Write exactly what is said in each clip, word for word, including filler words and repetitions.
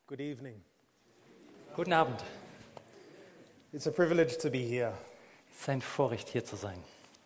Good evening. Guten Abend. It's a privilege to be here. Es ist ein Vorrecht, hier zu sein.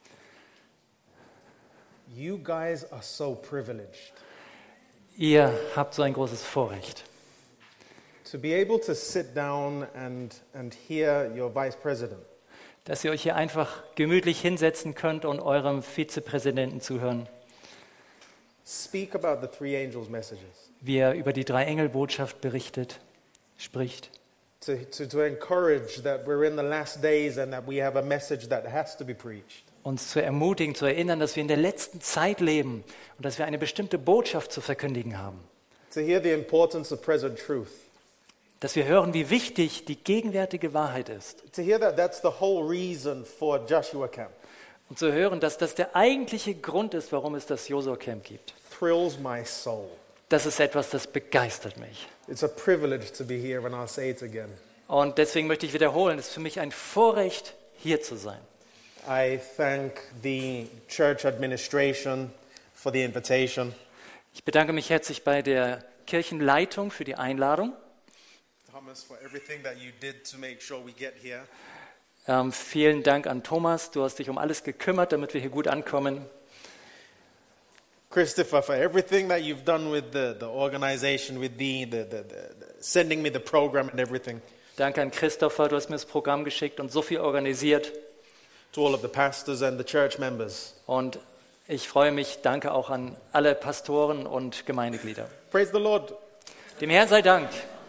You guys are so privileged Ihr habt so ein großes Vorrecht, to be able to sit down and, and hear your vice president dass ihr euch hier einfach gemütlich hinsetzen könnt und eurem Vizepräsidenten zuhören, speak about the three angels' messages, wie er über die Drei-Engel-Botschaft berichtet, spricht. to, to, to encourage that we're in the last days and that we have a message that has to be preached. Uns zu ermutigen, zu erinnern, dass wir in der letzten Zeit leben und dass wir eine bestimmte Botschaft zu verkündigen haben. To hear the importance of present truth. Dass wir hören, wie wichtig die gegenwärtige Wahrheit ist. To hear that that's the whole reason for Joshua Camp. Und zu hören, dass das der eigentliche Grund ist, warum es das Josua Camp gibt. Thrills my soul. Das ist etwas, das begeistert mich. It's a privilege to be here, and I'll say it again. Und deswegen möchte ich wiederholen, es ist für mich ein Vorrecht, hier zu sein. I thank the church administration for the invitation. Ich bedanke mich herzlich bei der Kirchenleitung für die Einladung. Thomas, for everything that you did to make sure we get here. Ähm, vielen Dank an Thomas, du hast dich um alles gekümmert, damit wir hier gut ankommen. Christopher, for everything that you've done with the, the organization, with the, the, the, the sending me the program and everything. Danke an Christopher, du hast mir das Programm geschickt und so viel organisiert. To all of the pastors and the church members. Und ich freue mich, danke auch an alle Pastoren und Gemeindeglieder. Praise the Lord. Dem Herrn sei Dank.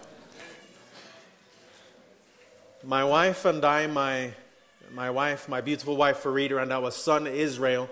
My wife and I, my, my wife, my beautiful wife Farida, and our son Israel,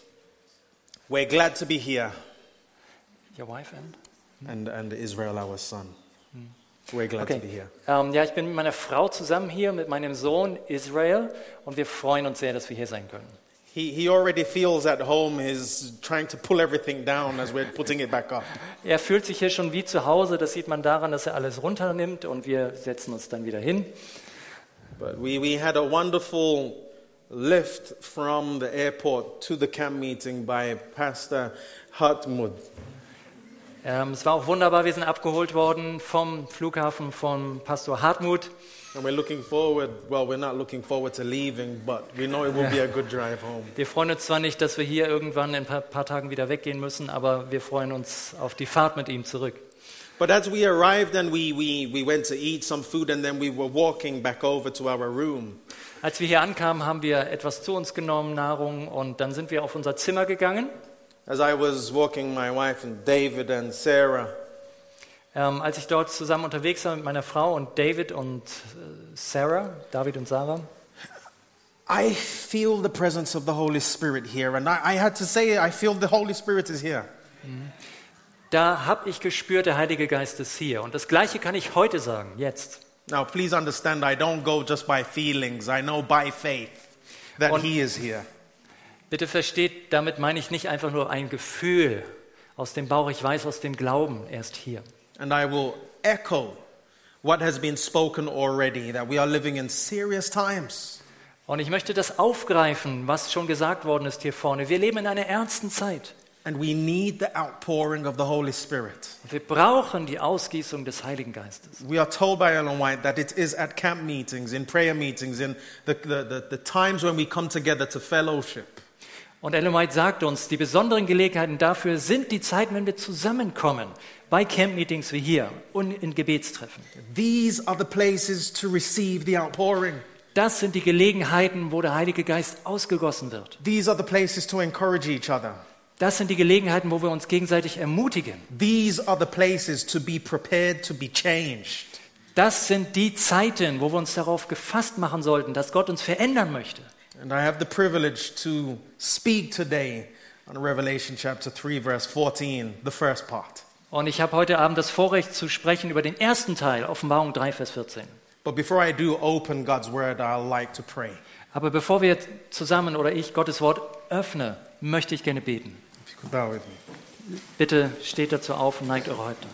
we're glad to be here. Your wife and? And, and Israel, our son. We're glad Okay. to be here. Ähm, ja, ich bin mit meiner Frau zusammen hier, mit meinem Sohn Israel und wir freuen uns sehr, dass wir hier sein können. He, he already feels at home. He's trying to pull everything down as we're putting it back up. Er fühlt sich hier schon wie zu Hause, das sieht man daran, dass er alles runternimmt und wir setzen uns dann wieder hin. But we, we had a wonderful lift from the airport to the camp meeting by Pastor Hartmut. Ähm, es war auch wunderbar, wir sind abgeholt worden vom Flughafen von Pastor Hartmut. And we're looking forward, well, we're not looking forward to leaving, but we know it will be a good drive home. Wir freuen uns zwar nicht, dass wir hier irgendwann in ein paar, paar Tagen wieder weggehen müssen, aber wir freuen uns auf die Fahrt mit ihm zurück. But as we arrived and we, we, we went to eat some food and then we were walking back over to our room. Als wir hier ankamen, haben wir etwas zu uns genommen, Nahrung, und dann sind wir auf unser Zimmer gegangen. As I was walking, my wife and David and Sarah, Ähm, als ich dort zusammen unterwegs war mit meiner Frau und David und äh, Sarah, David und Sarah, I feel the presence of the Holy Spirit here. And I, I had to say, I feel the Holy Spirit is here. da habe ich gespürt, der Heilige Geist ist hier. Und das Gleiche kann ich heute sagen, jetzt. Now, please understand, I don't go just by feelings. I know by faith that Und- He is here. Bitte versteht, damit meine ich nicht einfach nur ein Gefühl aus dem Bauch, ich weiß aus dem Glauben, er ist hier. And I will echo what has been spoken already, that we are living in serious times. Und ich möchte das aufgreifen, was schon gesagt worden ist hier vorne. Wir leben in einer ernsten Zeit. And we need the outpouring of the Holy Spirit. Wir brauchen die Ausgießung des Heiligen Geistes. We are told by Ellen White that it is at camp meetings, in prayer meetings, in the, the, the, the times when we come together to fellowship. Und Ellen White sagt uns, die besonderen Gelegenheiten dafür sind die Zeiten, wenn wir zusammenkommen, bei Camp-Meetings wie hier und in Gebetstreffen. These are the places to receive the outpouring. Das sind die Gelegenheiten, wo der Heilige Geist ausgegossen wird. These are the places to encourage each other. Das sind die Gelegenheiten, wo wir uns gegenseitig ermutigen. These are the places to be prepared to be changed. Das sind die Zeiten, wo wir uns darauf gefasst machen sollten, dass Gott uns verändern möchte. And I have the privilege to speak today on Revelation chapter three, verse fourteen, the first part. Und ich habe heute Abend das Vorrecht zu sprechen über den ersten Teil, Offenbarung drei, Vers vierzehn. But before I do open God's word, I'd like to pray. Aber bevor wir zusammen oder ich Gottes Wort öffne, möchte ich gerne beten. If you could bow with me. Bitte steht dazu auf und neigt eure Häupter.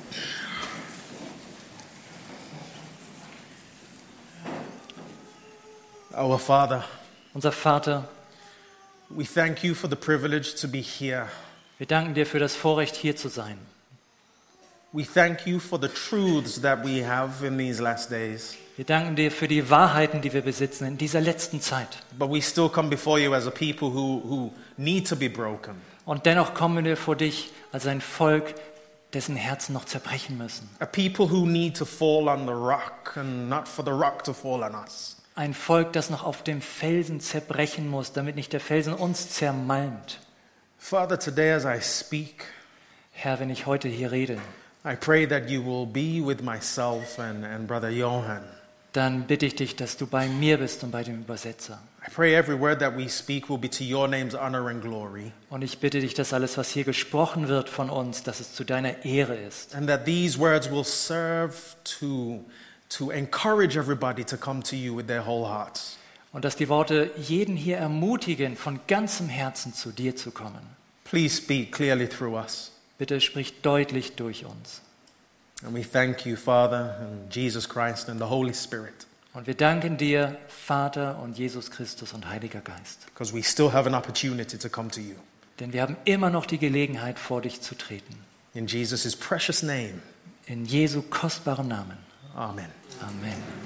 Our Father, Unser Vater, we thank you for the privilege to be here. wir danken dir für das Vorrecht, hier zu sein. We thank you for the truths that we have in these last days. Wir danken dir für die Wahrheiten, die wir besitzen in dieser letzten Zeit. But we still come before you as a people who, who need to be broken. Und dennoch kommen wir vor dich als ein Volk, dessen Herzen noch zerbrechen müssen. A people who need to fall on the rock and not for the rock to fall on us. Ein Volk, das noch auf dem Felsen zerbrechen muss, damit nicht der Felsen uns zermalmt. Father, today as I speak, Herr, wenn ich heute hier rede, I pray that you will be with myself and, and Brother Johan. dann bitte ich dich, dass du bei mir bist und bei dem Übersetzer. I pray every word that we speak will be to your name's honor and glory. Und ich bitte dich, dass alles, was hier gesprochen wird von uns, dass es zu deiner Ehre ist. And that these words will serve to, to encourage everybody to come to you with their whole hearts. Und dass die Worte jeden hier ermutigen, von ganzem Herzen zu dir zu kommen. Please speak clearly through us. Bitte sprich deutlich durch uns. And we thank you, Father, and Jesus Christ, and the Holy Spirit, Und wir danken dir, Vater und Jesus Christus und Heiliger Geist. because we still have an opportunity to come to you. Denn wir haben immer noch die Gelegenheit, vor dich zu treten. In Jesus' precious name, In Jesu kostbarem Namen. amen. Amen.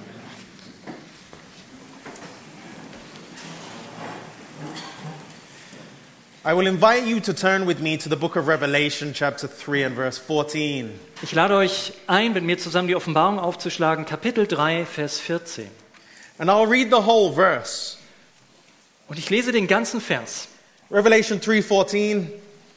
I will invite you to turn with me to the book of Revelation, chapter three and verse fourteen. Ich lade euch ein, mit mir zusammen die Offenbarung aufzuschlagen, Kapitel drei, Vers vierzehn. And I'll read the whole verse. Und ich lese den ganzen Vers. Revelation three fourteen.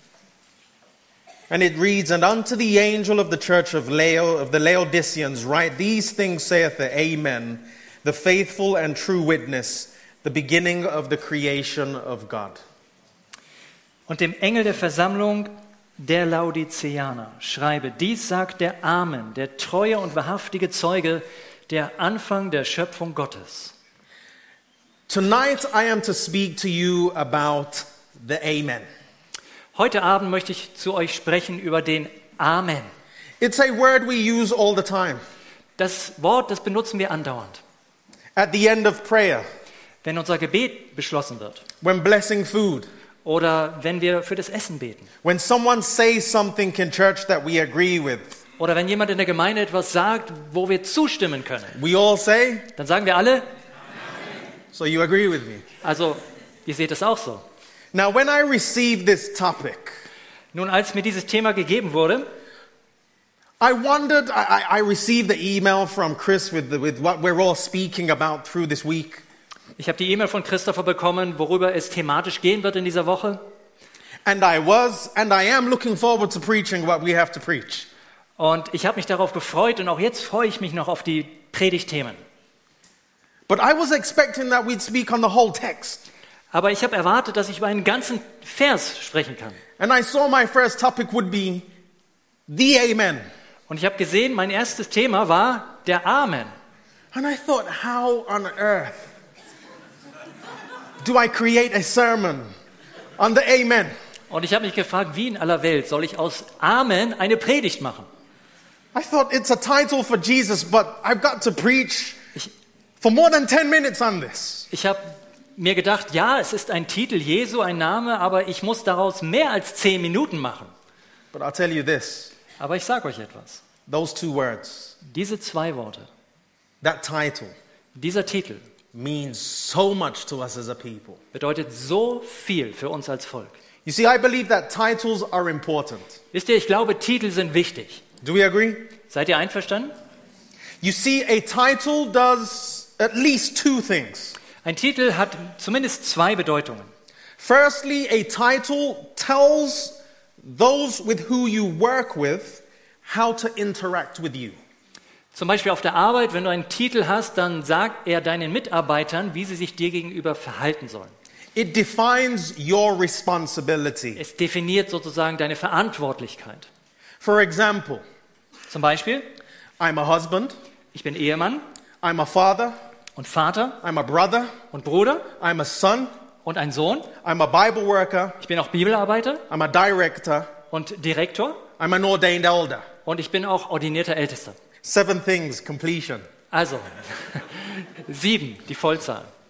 And it reads, And unto the angel of the church of Lao, of the Laodiceans write, These things saith the Amen, the faithful and true witness, the beginning of the creation of God. Und dem Engel der Versammlung der Laodiceaner schreibe, dies sagt der Amen, der treue und wahrhaftige Zeuge, der Anfang der Schöpfung Gottes. Tonight I am to speak to you about the Amen. Heute Abend möchte ich zu euch sprechen über den Amen. It's a word we use all the time. Das Wort, das benutzen wir andauernd, At the end of prayer, wenn unser Gebet beschlossen wird when blessing food, oder wenn wir für das Essen beten when someone says something in church that we agree with, oder wenn jemand in der Gemeinde etwas sagt, wo wir zustimmen können. we all say, Dann sagen wir alle, so you agree with me. also ihr seht es auch so. Now, when I received this topic, Nun, als mir dieses Thema gegeben wurde, I wondered, I, I received the email from Chris with, the, with what we're all speaking about through this week. ich habe die E-Mail von Christopher bekommen, worüber es thematisch gehen wird in dieser Woche. And I was, and I am looking forward to preaching what we have to preach. Und ich habe mich darauf gefreut und auch jetzt freue ich mich noch auf die Predigtthemen. But I was expecting that we'd speak on the whole text. Aber ich habe erwartet, dass ich über einen ganzen Vers sprechen kann. And I saw my first topic would be the Amen. Und ich habe gesehen, mein erstes Thema war der Amen. And I thought, how on earth do I create a sermon on the Amen? Und ich habe mich gefragt, wie in aller Welt soll ich aus Amen eine Predigt machen? I thought it's a title for Jesus, but I've got to preach Ich, for more than ten minutes on this. ich habe mir gedacht, ja, es ist ein Titel Jesu, ein Name, aber ich muss daraus mehr als zehn Minuten machen. But I'll tell you this, Aber ich sage euch etwas. those two words, Diese zwei Worte, that title, dieser Titel means so much to us as a people. bedeutet so viel für uns als Volk. You see, I believe that titles are important. Wisst ihr, ich glaube, Titel sind wichtig. Do we agree? Seid ihr einverstanden? You see, a title does at least two things. Ein Titel hat zumindest zwei Bedeutungen. Firstly, a title tells those with who you work with how to interact with you. Zum Beispiel auf der Arbeit, wenn du einen Titel hast, dann sagt er deinen Mitarbeitern, wie sie sich dir gegenüber verhalten sollen. It defines your responsibility. Es definiert sozusagen deine Verantwortlichkeit. For example, Zum Beispiel, I'm a husband, ich bin Ehemann I'm a father, und Vater I'm a brother, und Bruder I'm a son, und ein Sohn. I'm a Bible worker, Ich bin auch Bibelarbeiter I'm a director, und Direktor I'm an ordained elder. und ich bin auch ordinierter Ältester. Seven things, completion. Also, sieben, die Vollzahl.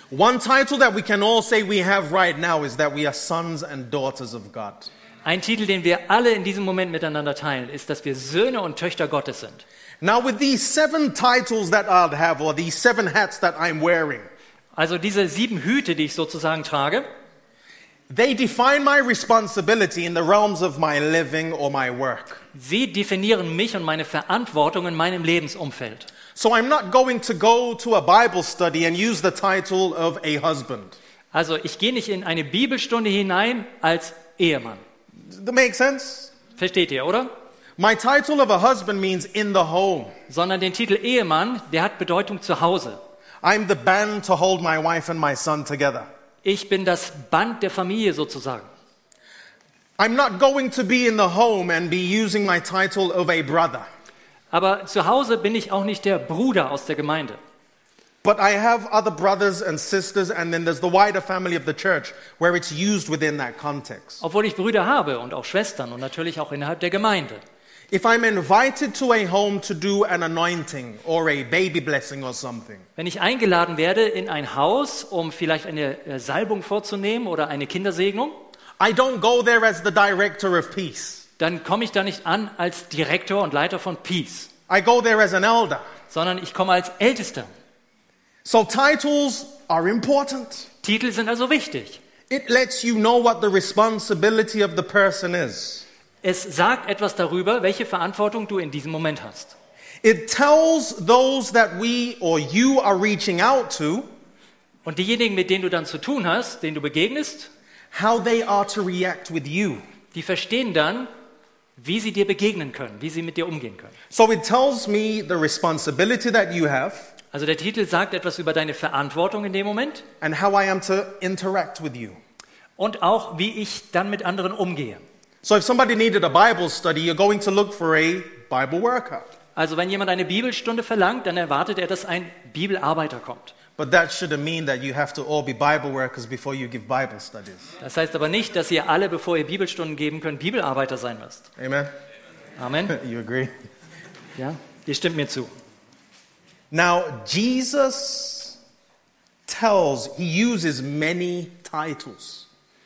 One title that we can all say we have right now is that we are sons and daughters of God. Ein Titel, den wir alle in diesem Moment miteinander teilen, ist, dass wir Söhne und Töchter Gottes sind. Now with these seven titles that I'll have, or these seven hats that I'm wearing, Also diese sieben Hüte, die ich sozusagen trage, they define my responsibility in the realms of my living or my work. sie definieren mich und meine Verantwortung in meinem Lebensumfeld. So I'm not going to go to a Bible study and use the title of a husband. Also ich gehe nicht in eine Bibelstunde hinein als Ehemann. Does that make sense? Versteht ihr, oder? My title of a husband means in the home. Sondern den Titel Ehemann, der hat Bedeutung zu Hause. I'm the band to hold my wife and my son together. Ich bin das Band der Familie sozusagen. I'm not going to be in the home and be using my title of a brother. Aber zu Hause bin ich auch nicht der Bruder aus der Gemeinde. But I have other brothers and sisters, and then there's the wider family of the church where it's used within that context. Obwohl ich Brüder habe und auch Schwestern und natürlich auch innerhalb der Gemeinde. If I'm invited to a home to do an anointing or a baby blessing or something, Wenn ich eingeladen werde in ein Haus, um vielleicht eine äh, Salbung vorzunehmen oder eine Kindersegnung, I don't go there as the director of peace. dann komme ich da nicht an als Direktor und Leiter von Peace, I go there as an elder. sondern ich komme als Ältester. So titles are important. Titel sind also wichtig. It lets you know what the responsibility of the person is. Es sagt etwas darüber, welche Verantwortung du in diesem Moment hast. It tells those that we or you are reaching out to Und diejenigen, mit denen du dann zu tun hast, denen du begegnest, how they are to react with you. die verstehen dann, wie sie dir begegnen können, wie sie mit dir umgehen können. So it tells me the responsibility that you have Also der Titel sagt etwas über deine Verantwortung in dem Moment and how I am to interact with you. und auch, wie ich dann mit anderen umgehe. So if somebody needed a Bible study, you're going to look for a Bible worker. Also wenn jemand eine Bibelstunde verlangt, dann erwartet er, dass ein Bibelarbeiter kommt. But that shouldn't mean that you have to all be Bible workers before you give Bible studies. Das heißt aber nicht, dass ihr alle, bevor ihr Bibelstunden geben könnt, Bibelarbeiter sein müsst. Amen? Amen. You agree? Ja, ihr stimmt mir zu. Now, Jesus tells, he uses many titles.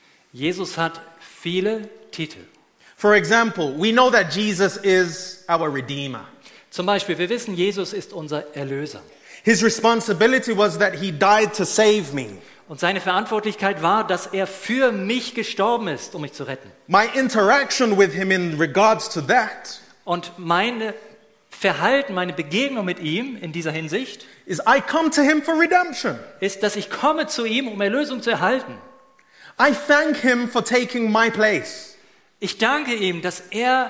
Jesus hat viele Titel. For example, we know that Jesus is our Redeemer. Zum Beispiel, wir wissen, Jesus ist unser Erlöser. His responsibility was that he died to save me. Und seine Verantwortlichkeit war, dass er für mich gestorben ist, um mich zu retten. My interaction with him in regards to that Und mein Verhalten, meine Begegnung mit ihm in dieser Hinsicht is I come to him for redemption. ist, dass ich komme zu ihm, um Erlösung zu erhalten. I thank him for taking my place Ich danke ihm, dass er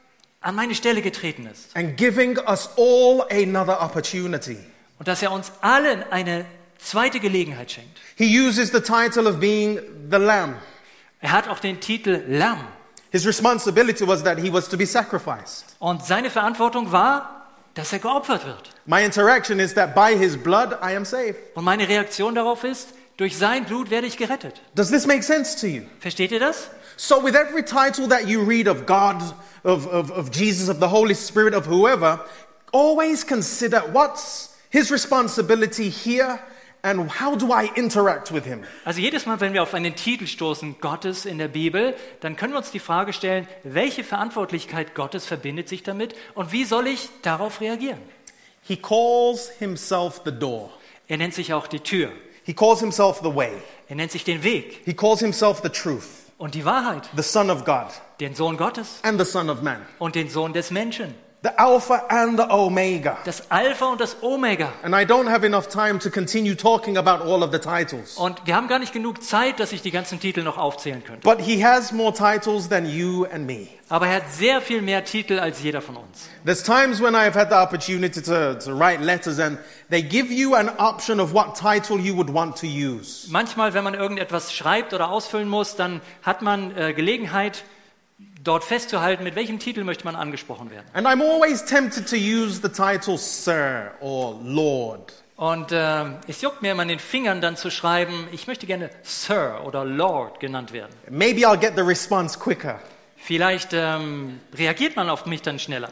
an meine Stelle getreten ist and giving us all another opportunity. und dass er uns allen eine zweite Gelegenheit schenkt. He uses the title of being the Lamb. Er hat auch den Titel Lamm. His responsibility was that he was to be sacrificed. Und seine Verantwortung war, dass er geopfert wird. My interaction is that by his blood I am saved. Und meine Reaktion darauf ist, durch sein Blut werde ich gerettet. Does this make sense to you? Versteht ihr das? So with every title that you read of God, of, of, of Jesus, of the Holy Spirit, of whoever, always consider what's his responsibility here and how do I interact with him? Also jedes Mal, wenn wir auf einen Titel stoßen, Gottes in der Bibel, dann können wir uns die Frage stellen, welche Verantwortlichkeit Gottes verbindet sich damit und wie soll ich darauf reagieren? He calls himself the door. Er nennt sich auch die Tür. He calls himself the way. Er nennt sich den Weg He calls himself the truth, und die Wahrheit, the Son of God, den Sohn Gottes and the Son of Man, und den Sohn des Menschen, the Alpha and the Omega. das Alpha und das Omega. And I don't have enough time to continue talking about all of the titles. Und wir haben gar nicht genug Zeit, dass ich die ganzen Titel noch aufzählen könnte. But he has more titles than you and me. Aber er hat sehr viel mehr Titel als jeder von uns. There's times when I've had the opportunity to, to write letters and they give you an option of what title you would want to use. Manchmal, wenn man irgendetwas schreibt oder ausfüllen muss, dann hat man äh, Gelegenheit, dort festzuhalten, mit welchem Titel möchte man angesprochen werden. And I'm always tempted to use the title Sir or Lord. Und äh, es juckt mir immer in den Fingern dann zu schreiben, ich möchte gerne Sir oder Lord genannt werden. Maybe I'll get the response quicker, Vielleicht ähm, reagiert man auf mich dann schneller.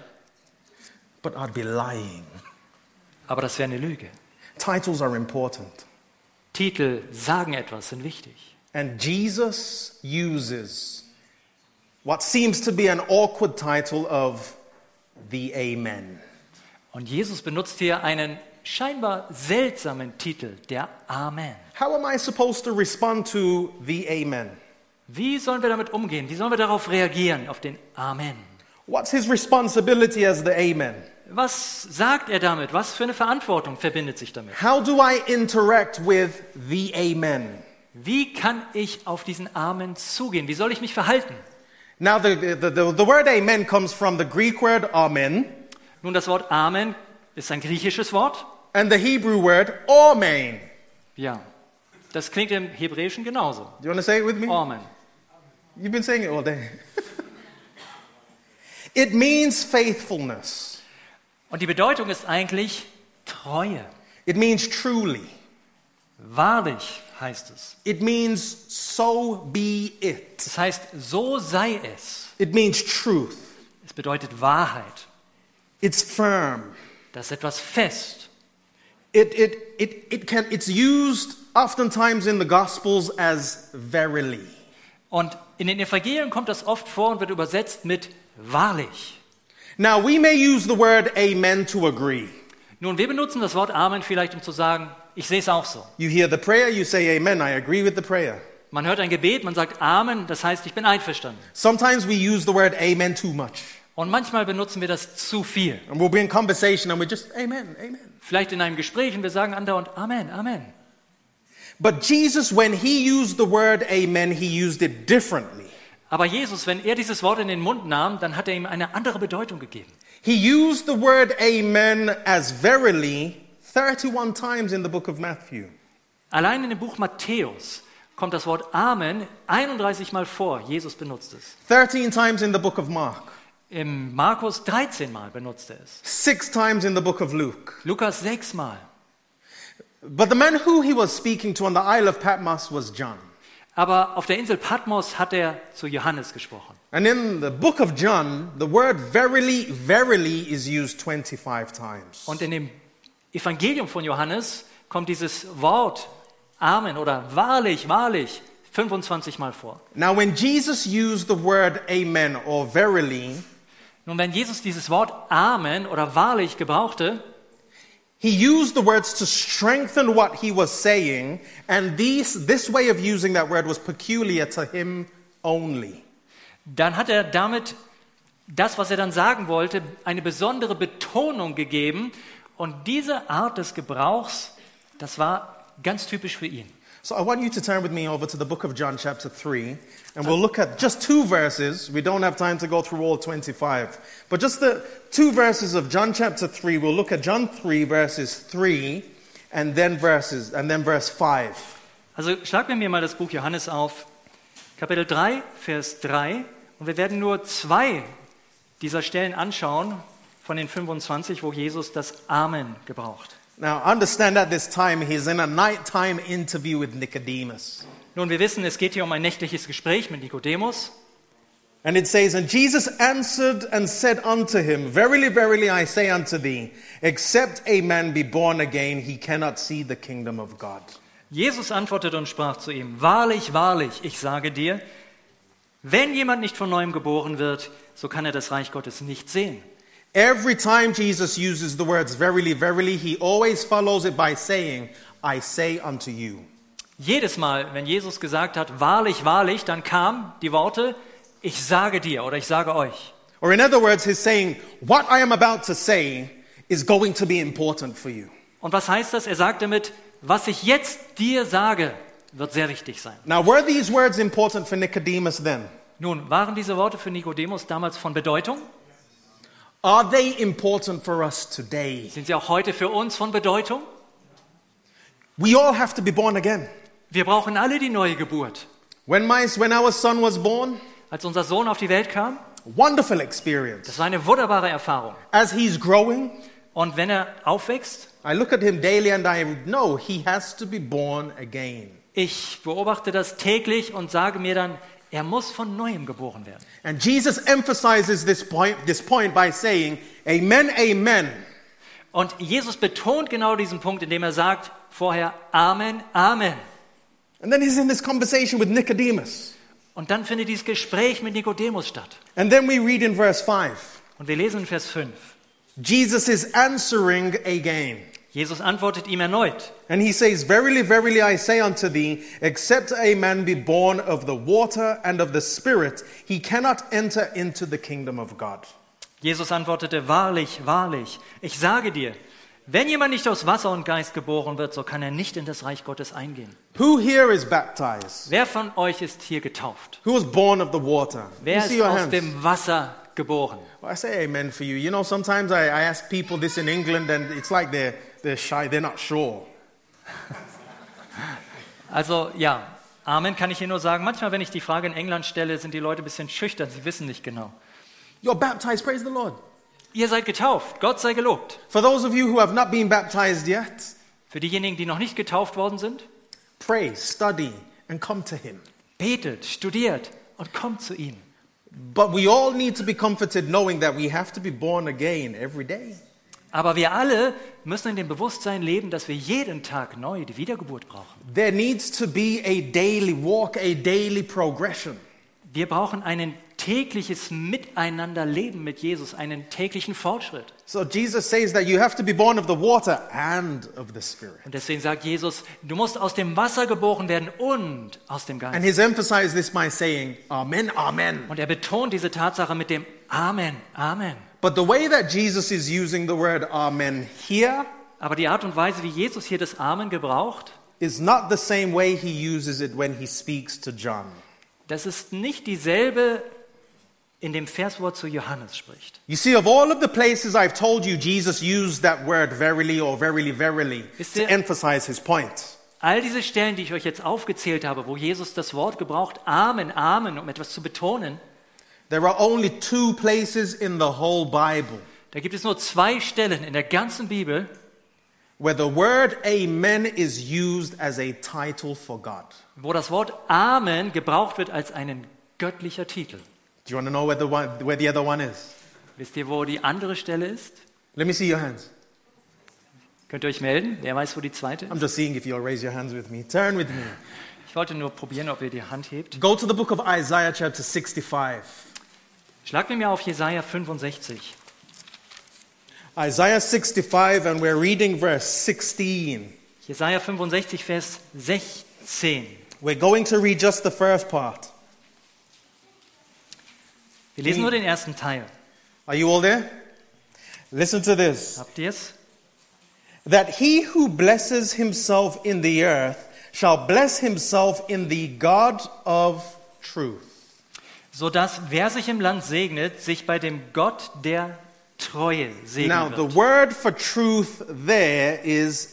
but I'd be lying. Aber das wäre eine Lüge. Titles are important. Titel sagen etwas, sind wichtig. And Jesus uses what seems to be an awkward title of the Amen. Und Jesus benutzt hier einen scheinbar seltsamen Titel, der Amen. How am I supposed to respond to the Amen? Wie sollen wir damit umgehen? Wie sollen wir darauf reagieren, auf den Amen? What's his responsibility as the Amen? Was sagt er damit? Was für eine Verantwortung verbindet sich damit? How do I interact with the Amen? Wie kann ich auf diesen Amen zugehen? Wie soll ich mich verhalten? Now, the, the, the, the word Amen comes from the Greek word Amen Nun, das Wort Amen ist ein griechisches Wort. and the Hebrew word Ormein. Ja, das klingt im Hebräischen genauso. Do you want to say it with me? Amen. You've been saying it all day. It means faithfulness. Und die Bedeutung ist eigentlich Treue. It means truly. Wahrlich heißt es. It means so be it. Das heißt, so sei es. It means truth. Es bedeutet Wahrheit. It's firm. Das ist etwas fest. It, it, it, it can, it's used oftentimes in the Gospels as verily. Und in den Evangelien kommt das oft vor und wird übersetzt mit wahrlich. Now, we may use the word amen to agree. Nun, wir benutzen das Wort Amen vielleicht, um zu sagen, ich sehe es auch so. You hear the prayer, you say amen. I agree with the prayer. Man hört ein Gebet, man sagt Amen, das heißt, ich bin einverstanden. Sometimes we use the word amen too much. Und manchmal benutzen wir das zu viel. And we'll be in conversation and we just, amen, amen. Vielleicht in einem Gespräch und wir sagen andauernd Amen, Amen. But Jesus, when he used the word amen, he used it differently. Aber Jesus, wenn er dieses Wort in den Mund nahm, dann hat er ihm eine andere Bedeutung gegeben. He used the word amen as verily thirty-one times in the book of Matthew. Allein in dem Buch Matthäus kommt das Wort Amen einunddreißig Mal vor. Jesus benutzt es. thirteen times in the book of Mark. Im Markus dreizehn Mal benutzt er es. Six times in the book of Luke. Lukas sechs Mal. But the man who he was speaking to on the Isle of Patmos was John. Aber auf der Insel Patmos hat er zu Johannes gesprochen. And in the book of John, the word verily, verily is used twenty-five times. Und in dem Evangelium von Johannes kommt dieses Wort Amen oder wahrlich, wahrlich fünfundzwanzig Mal vor. Now, when Jesus used the word amen or verily, Nun, wenn Jesus dieses Wort Amen oder wahrlich gebrauchte, he used the words to strengthen what he was saying, and these, this way of using that word was peculiar to him only. dann hat er damit das, was er dann sagen wollte, eine besondere Betonung gegeben. Und diese Art des Gebrauchs, das war ganz typisch für ihn. So I want you to turn with me over to the book of John chapter three, and we'll look at just two verses. We don't have time to go through all twenty-five, but just the two verses of John chapter three. We'll look at John three verses three and then verses and then verse five. Also schlag mir mal das Buch Johannes auf, Kapitel drei, Vers drei. Und wir werden nur zwei dieser Stellen anschauen von den fünfundzwanzig, wo Jesus das Amen gebraucht. Now understand at this time he's in a nighttime interview with Nicodemus. Nun, wir wissen, es geht hier um ein nächtliches Gespräch mit Nikodemus. And it says, and Jesus answered and said unto him, verily, verily, I say unto thee, except a man be born again, he cannot see the kingdom of God. Jesus antwortete und sprach zu ihm, wahrlich, wahrlich, ich sage dir, wenn jemand nicht von neuem geboren wird, so kann er das Reich Gottes nicht sehen. Every time Jesus uses the words verily, verily, he always follows it by saying, I say unto you. Jedes Mal, wenn Jesus gesagt hat, wahrlich, wahrlich, dann kamen die Worte, ich sage dir oder ich sage euch. Or in other words, he's saying, what I am about to say is going to be important for you. Und was heißt das? Er sagt damit, was ich jetzt dir sage, wird sehr wichtig sein. Now, were these words important for Nicodemus then? Nun, waren diese Worte für Nikodemus damals von Bedeutung? Are they important for us today? Sind sie auch heute für uns von Bedeutung? We all have to be born again. Wir brauchen alle die neue Geburt. When my, when our son was born, Als unser Sohn auf die Welt kam, wonderful experience. das war eine wunderbare Erfahrung. As he's growing, Und wenn er aufwächst, I look at him daily and I know he has to be born again. ich beobachte das täglich und sage mir dann, er muss von Neuem geboren werden. And Jesus emphasizes this point, this point by saying, amen, amen. Und Jesus betont genau diesen Punkt, indem er sagt, vorher Amen, Amen. And then he's in this conversation with Nicodemus. Und dann findet dieses Gespräch mit Nikodemus statt. And then we read in verse five. Und wir lesen in Vers fünf. Jesus is answering again. Jesus antwortet ihm erneut. And he says, Verily, verily, I say unto thee, except a man be born of the water and of the Spirit, he cannot enter into the kingdom of God. Jesus antwortete, wahrlich, wahrlich, ich sage dir, wenn jemand nicht aus Wasser und Geist geboren wird, so kann er nicht in das Reich Gottes eingehen. Who here is baptized? Wer von euch ist hier getauft? Who was born of the water? Wer You ist see your aus hands? dem Wasser geboren? Well, I say amen for you. You know, sometimes I, I ask people this in England and it's like they're, they're shy, they're not sure. Also ja, Amen kann ich hier nur sagen. Manchmal, wenn ich die Frage in England stelle, sind die Leute ein bisschen schüchtern, sie wissen nicht genau. You're baptized, praise the Lord. Ihr seid getauft, Gott sei gelobt. For those of you who have not been baptized yet, Für diejenigen, die noch nicht getauft worden sind, pray, study, and come to him. betet, studiert und kommt zu ihm. But we all need to be comforted knowing that we have to be born again every day. Aber wir alle müssen in dem Bewusstsein leben, dass wir jeden Tag neu die Wiedergeburt brauchen. There needs to be a daily walk, a daily progression. Wir brauchen ein tägliches Miteinanderleben mit Jesus, einen täglichen Fortschritt. So Jesus says that you have to be born of the water and of the Spirit. Und deswegen sagt Jesus, du musst aus dem Wasser geboren werden und aus dem And Geist. he's emphasized this by saying, Amen, Amen. Und er betont diese Tatsache mit dem Amen, Amen. But the way that Jesus is using the word Amen here Aber die Art und Weise, wie Jesus hier das Amen gebraucht, is not the same way he uses it when he speaks to John. das ist nicht dieselbe in dem Vers, wo er zu Johannes spricht. You see, of all of the places I've told you, Jesus used that word verily or verily, verily Wisst to ihr- emphasize his point. All diese Stellen, die ich euch jetzt aufgezählt habe, wo Jesus das Wort gebraucht, Amen, Amen, um etwas zu betonen, There are only two places in the whole Bible da gibt es nur zwei Stellen in der ganzen Bibel, where the word Amen is used as a title for God. wo das Wort Amen gebraucht wird als ein göttlicher Titel. Do you want to know where the, one, where the other one is? Wisst ihr, wo die andere Stelle ist? Let me see your hands. Könnt ihr euch melden? Wer weiß, wo die zweite I'm ist? just seeing if you'll raise your hands with me. Turn with me. Ich wollte nur probieren, ob ihr die Hand hebt. Go to the book of Isaiah chapter sixty-five. Schlag mit mir auf Jesaja fünfundsechzig. Isaiah sixty-five, and we're reading verse sixteen. Jesaja fünfundsechzig, Vers sechzehn. We're going to read just the first part. Wir lesen nur den ersten Teil. Are you all there? Listen to this. Habt ihr es? That he who blesses himself in the earth shall bless himself in the God of truth. Sodass wer sich im Land segnet, sich bei dem Gott der Treue Now, segnen the wird. word for truth there is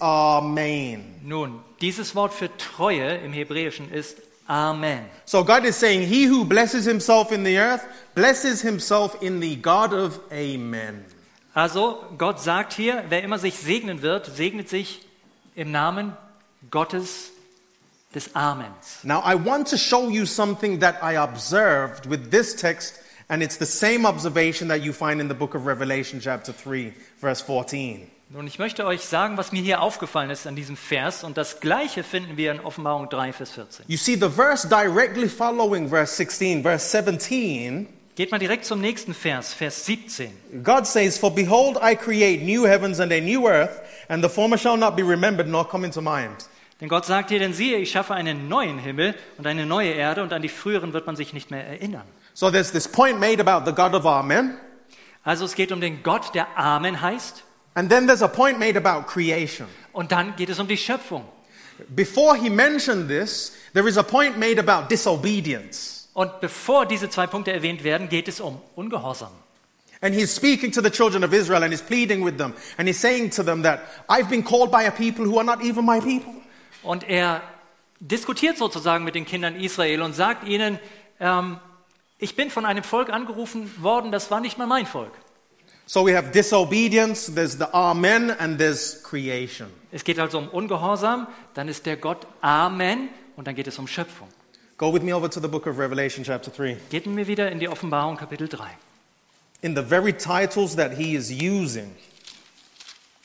Amen. Nun, dieses Wort für Treue im Hebräischen ist Amen. So God is saying, he who blesses himself in the earth blesses himself in the God of Amen. Also Gott sagt hier, wer immer sich segnen wird, segnet sich im Namen Gottes des Amens. Now, I want to show you something that I observed with this text, and it's the same observation that you find in the book of Revelation, chapter three, verse fourteen. Nun, ich möchte euch sagen, was mir hier aufgefallen ist an diesem Vers, und das Gleiche finden wir in Offenbarung drei, Vers vierzehn. You see, the verse directly following verse sixteen, verse seventeen, Geht mal direkt zum nächsten Vers, Vers siebzehn. God says, For behold, I create new heavens and a new earth, and the former shall not be remembered nor come into mind. Denn Gott sagt hier, denn siehe, ich schaffe einen neuen Himmel und eine neue Erde, und an die früheren wird man sich nicht mehr erinnern. So there's this point made about the God of Amen, Also es geht um den Gott, der Amen heißt, and then there's a point made about creation. und dann geht es um die Schöpfung. Before he mentioned this, there is a point made about disobedience. Und bevor diese zwei Punkte erwähnt werden, geht es um Ungehorsam. And he's speaking to the children of Israel and he's pleading with them. And he's saying to them that I've been called by a people who are not even my people. Und er diskutiert sozusagen mit den Kindern Israel und sagt ihnen, ähm, ich bin von einem Volk angerufen worden, das war nicht mal mein Volk. So we have disobedience, there's the Amen, and there's creation. Es geht also um Ungehorsam, dann ist der Gott Amen und dann geht es um Schöpfung. Go with me over to the book of Revelation chapter three. Geht mit mir wieder in die Offenbarung Kapitel drei. In the very titles that he is using,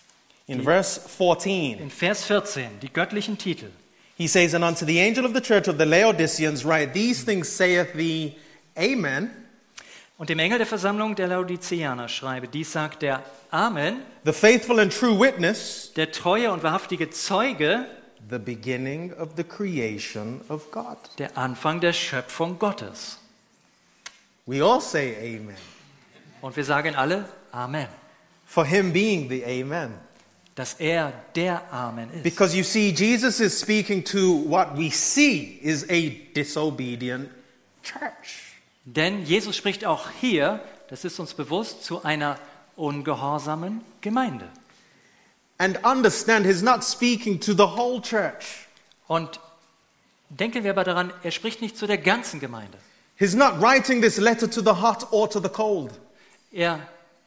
In verse fourteen, In Vers vierzehn, die göttlichen Titel. he says, "And unto the angel of the church of the Laodiceans write, these things saith the Amen, Und dem Engel der Versammlung der Laodiceaner schreibe, dies sagt der Amen, the faithful and true witness, der treue und wahrhaftige Zeuge, the beginning of the creation of God." der Anfang der Schöpfung Gottes. We all say Amen. Und wir sagen alle Amen, For him being the Amen. dass er der Amen ist. Because you see, Jesus is speaking to what we see is a disobedient church. Denn Jesus spricht auch hier, das ist uns bewusst, zu einer ungehorsamen Gemeinde. And understand, he's not speaking to the whole church. Und denken wir aber daran, er spricht nicht zu der ganzen Gemeinde. He's not writing this letter to the hot or to the cold. Er,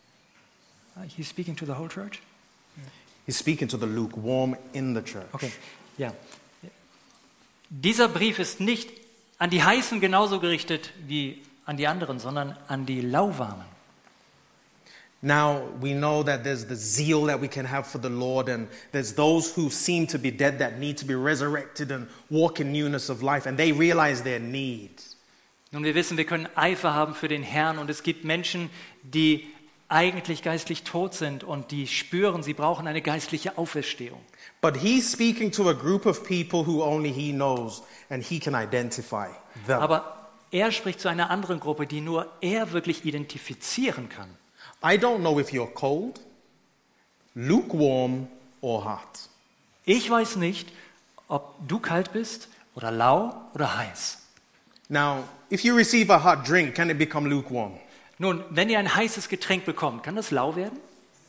he's speaking to the whole church? He's speaking to the lukewarm in the church. Okay, ja. Dieser Brief ist nicht an die Heißen genauso gerichtet wie an die anderen, sondern an die Lauwarmen. Now, we know that there's the zeal that we can have for the Lord, and there's those who seem to be dead that need to be resurrected and walk in newness of life, and they realize their need. Nun, wir wissen, wir können Eifer haben für den Herrn, und es gibt Menschen, die eigentlich geistlich tot sind und die spüren, sie brauchen eine geistliche Auferstehung. But he's speaking to a group of people who only he knows, and he can identify them. Aber er spricht zu einer anderen Gruppe, die nur er wirklich identifizieren kann. I don't know if you're cold, lukewarm, or hot. Ich weiß nicht, ob du kalt bist oder lau oder heiß. Now, if you receive a hot drink, can it become lukewarm? Nun, wenn ihr ein heißes Getränk bekommt, kann das lau werden?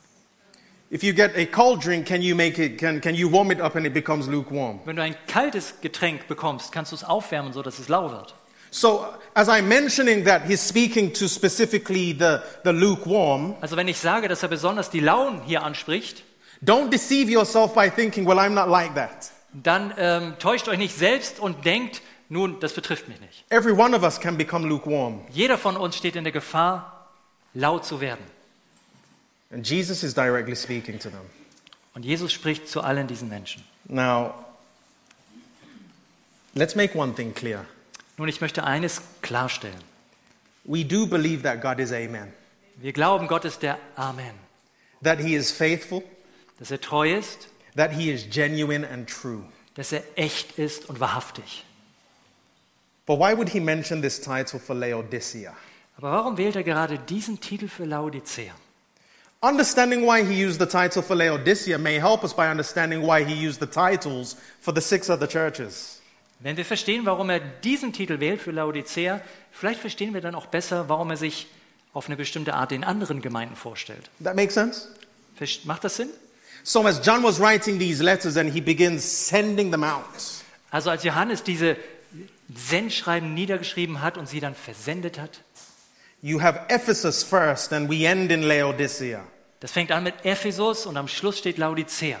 If you get a cold drink, can you make it? Can can you warm it up and it becomes lukewarm? Wenn du ein kaltes Getränk bekommst, kannst du es aufwärmen, so dass es lau wird. So, as I'm mentioning that, he's speaking to specifically the the lukewarm. Also wenn ich sage, dass er besonders die Lauen hier anspricht, Don't deceive yourself by thinking, well, I'm not like that. dann ähm, täuscht euch nicht selbst und denkt, nun, das betrifft mich nicht. Every one of us can become lukewarm, Jeder von uns steht in der Gefahr, lau zu werden. and Jesus is directly speaking to them. Und Jesus spricht zu allen diesen Menschen. Now, let's make one thing clear. Nun, ich möchte eines klarstellen. We do believe that God is Amen, Wir glauben, Gott ist der Amen, that He is faithful, dass er treu ist, that He is genuine and true. dass er echt ist und wahrhaftig. But why would He mention this title for Laodicea? Aber warum wählt er gerade diesen Titel für Laodicea? Understanding why He used the title for Laodicea may help us by understanding why He used the titles for the six other churches. Wenn wir verstehen, warum er diesen Titel wählt für Laodicea, vielleicht verstehen wir dann auch besser, warum er sich auf eine bestimmte Art den anderen Gemeinden vorstellt. That makes sense? Verst- Macht das Sinn? So as John was writing these letters and he begins sending them out, Also als Johannes diese Sendschreiben niedergeschrieben hat und sie dann versendet hat, you have Ephesus first and we end in Laodicea. das fängt an mit Ephesus und am Schluss steht Laodicea.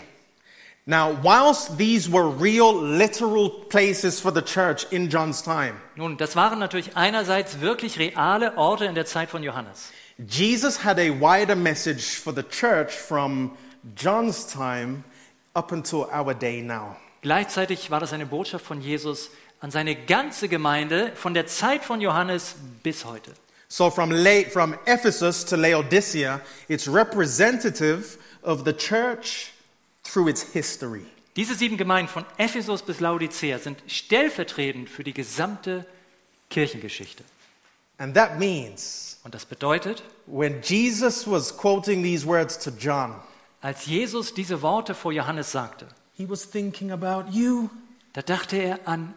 Now, whilst these were real, literal places for the church in John's time, Nun, das waren natürlich einerseits wirklich reale Orte in der Zeit von Johannes. Jesus had a wider message for the church from John's time up until our day now. Gleichzeitig war das eine Botschaft von Jesus an seine ganze Gemeinde von der Zeit von Johannes bis heute. So from, La- from Ephesus to Laodicea, it's representative of the church through its history. Diese sieben Gemeinden von Ephesus bis Laodicea sind stellvertretend für die gesamte Kirchengeschichte. And that means Und das bedeutet, when Jesus was quoting these words to John, als Jesus diese Worte vor Johannes sagte, he was thinking about you da dachte er an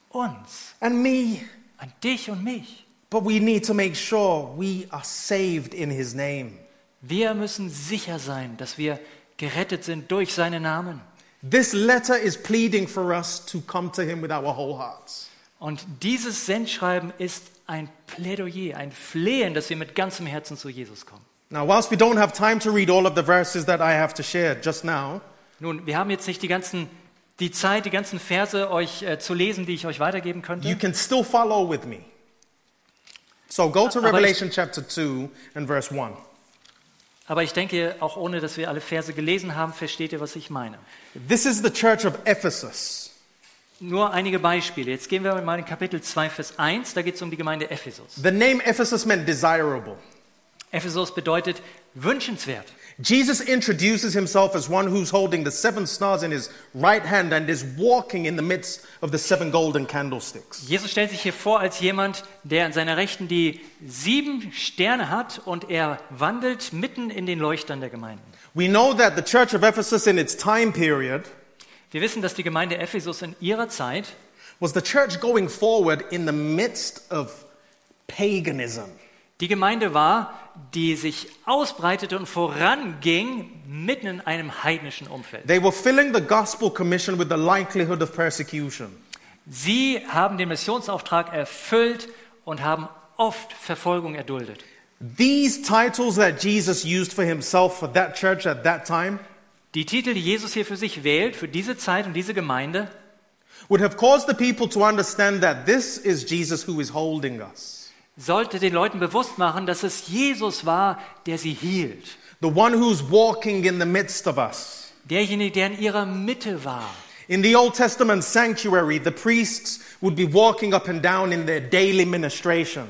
uns, and me. an dich und mich. But we need to make sure we are saved in his name. Wir müssen sicher sein, dass wir gerettet sind durch seinen Namen. This letter is pleading for us to come to him with our whole hearts. Und dieses Sendschreiben ist ein Plädoyer, ein Flehen, dass wir mit ganzem Herzen zu Jesus kommen. Now, whilst we don't have time to read all of the verses that I have to share just now, Nun, wir haben jetzt nicht die ganzen, die Zeit, die ganzen Verse euch äh, zu lesen, die ich euch weitergeben könnte. you can still follow with me. So go to Aber ich- Revelation chapter two and verse one. Aber ich denke, auch ohne, dass wir alle Verse gelesen haben, versteht ihr, was ich meine. This is the church of Ephesus. Nur einige Beispiele. Jetzt gehen wir mal in Kapitel zwei, Vers eins. Da geht es um die Gemeinde Ephesus. The name Ephesus meant desirable. Ephesus bedeutet wünschenswert. Jesus introduces himself as one who's holding the seven stars in his right hand and is walking in the midst of the seven golden candlesticks. Jesus stellt sich hier vor als jemand, der an seiner Rechten die sieben Sterne hat und er wandelt mitten in den Leuchtern der Gemeinden. We know that the church of Ephesus in its time period Wir wissen, dass die Gemeinde Ephesus in ihrer Zeit was the church going forward in the midst of paganism. die Gemeinde war, die sich ausbreitete und voranging mitten in einem heidnischen Umfeld. They were filling the gospel commission with the likelihood of persecution. Sie haben den Missionsauftrag erfüllt und haben oft Verfolgung erduldet. These titles that Jesus used for himself for that church at that time Die Titel, die Jesus hier für sich wählt, für diese Zeit und diese Gemeinde, would have caused the people to understand that this is Jesus who is holding us. sollte den Leuten bewusst machen, dass es Jesus war, der sie hielt. The one who's walking in the midst of us. Derjenige, der in ihrer Mitte war. In the Old Testament sanctuary, the priests would be walking up and down in their daily ministration.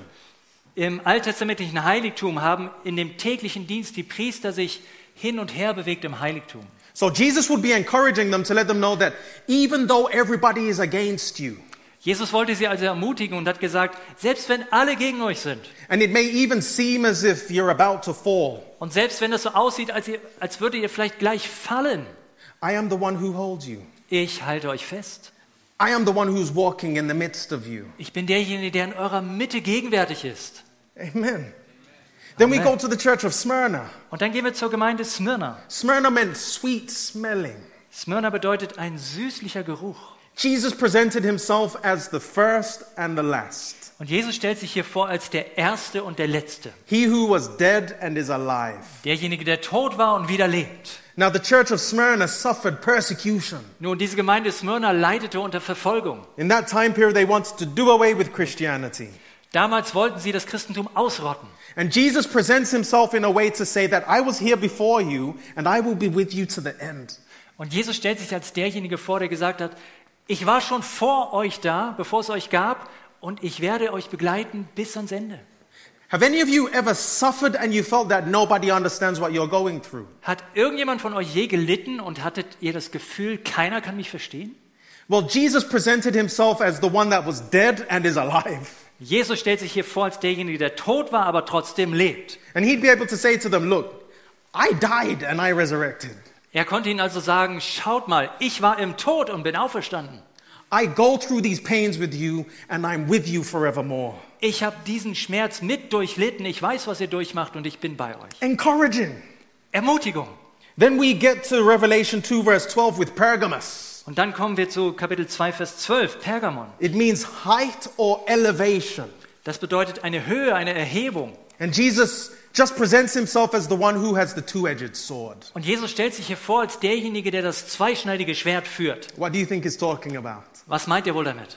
Im alttestamentlichen Heiligtum haben in dem täglichen Dienst die Priester sich hin und her bewegt im Heiligtum. So Jesus would be encouraging them to let them know that even though everybody is against you, Jesus wollte sie also ermutigen und hat gesagt, selbst wenn alle gegen euch sind and it may even seem as if you're about to fall, und selbst wenn es so aussieht, als, ihr, als würdet ihr vielleicht gleich fallen, I am the one who holds you. ich halte euch fest. I am the one who's walking in the midst of you. Ich bin derjenige, der in eurer Mitte gegenwärtig ist. Amen. Then we Amen. go to the church of Smyrna. Und dann gehen wir zur Gemeinde Smyrna. Smyrna meant sweet smelling. Smyrna bedeutet ein süßlicher Geruch. Jesus presented himself as the first and the last. Und Jesus stellt sich hier vor als der Erste und der Letzte. He who was dead and is alive. Derjenige, der tot war und wieder lebt. Now the church of Smyrna suffered persecution. Nun, diese Gemeinde Smyrna leidete unter Verfolgung. In that time period they wanted to do away with Christianity. Damals wollten sie das Christentum ausrotten. And Jesus presents himself in a way to say that I was here before you and I will be with you to the end. Und Jesus stellt sich als derjenige vor, der gesagt hat, ich war schon vor euch da, bevor es euch gab, und ich werde euch begleiten bis ans Ende. Have any of you ever suffered and you felt that nobody understands what you're going through? Hat irgendjemand von euch je gelitten und hattet ihr das Gefühl, keiner kann mich verstehen? Well, Jesus presented himself as the one that was dead and is alive. Jesus stellt sich hier vor als derjenige, der tot war, aber trotzdem lebt. And he'd be able to say to them, look, I died and I resurrected. Er konnte ihnen also sagen, schaut mal, ich war im Tod und bin auferstanden. I go through these pains with you and I'm with you forevermore. Ich habe diesen Schmerz mit durchlitten, ich weiß, was ihr durchmacht und ich bin bei euch. Encouraging. Ermutigung. Then we get to Revelation two verse twelve with Pergamos. Und dann kommen wir zu Kapitel zwei, Vers zwölf, Pergamon. It means height or elevation. Das bedeutet eine Höhe, eine Erhebung. And Jesus just presents himself as the one who has the two-edged sword. Und Jesus stellt sich hier vor als derjenige, der das zweischneidige Schwert führt. What do you think he's talking about? Was meint ihr wohl damit?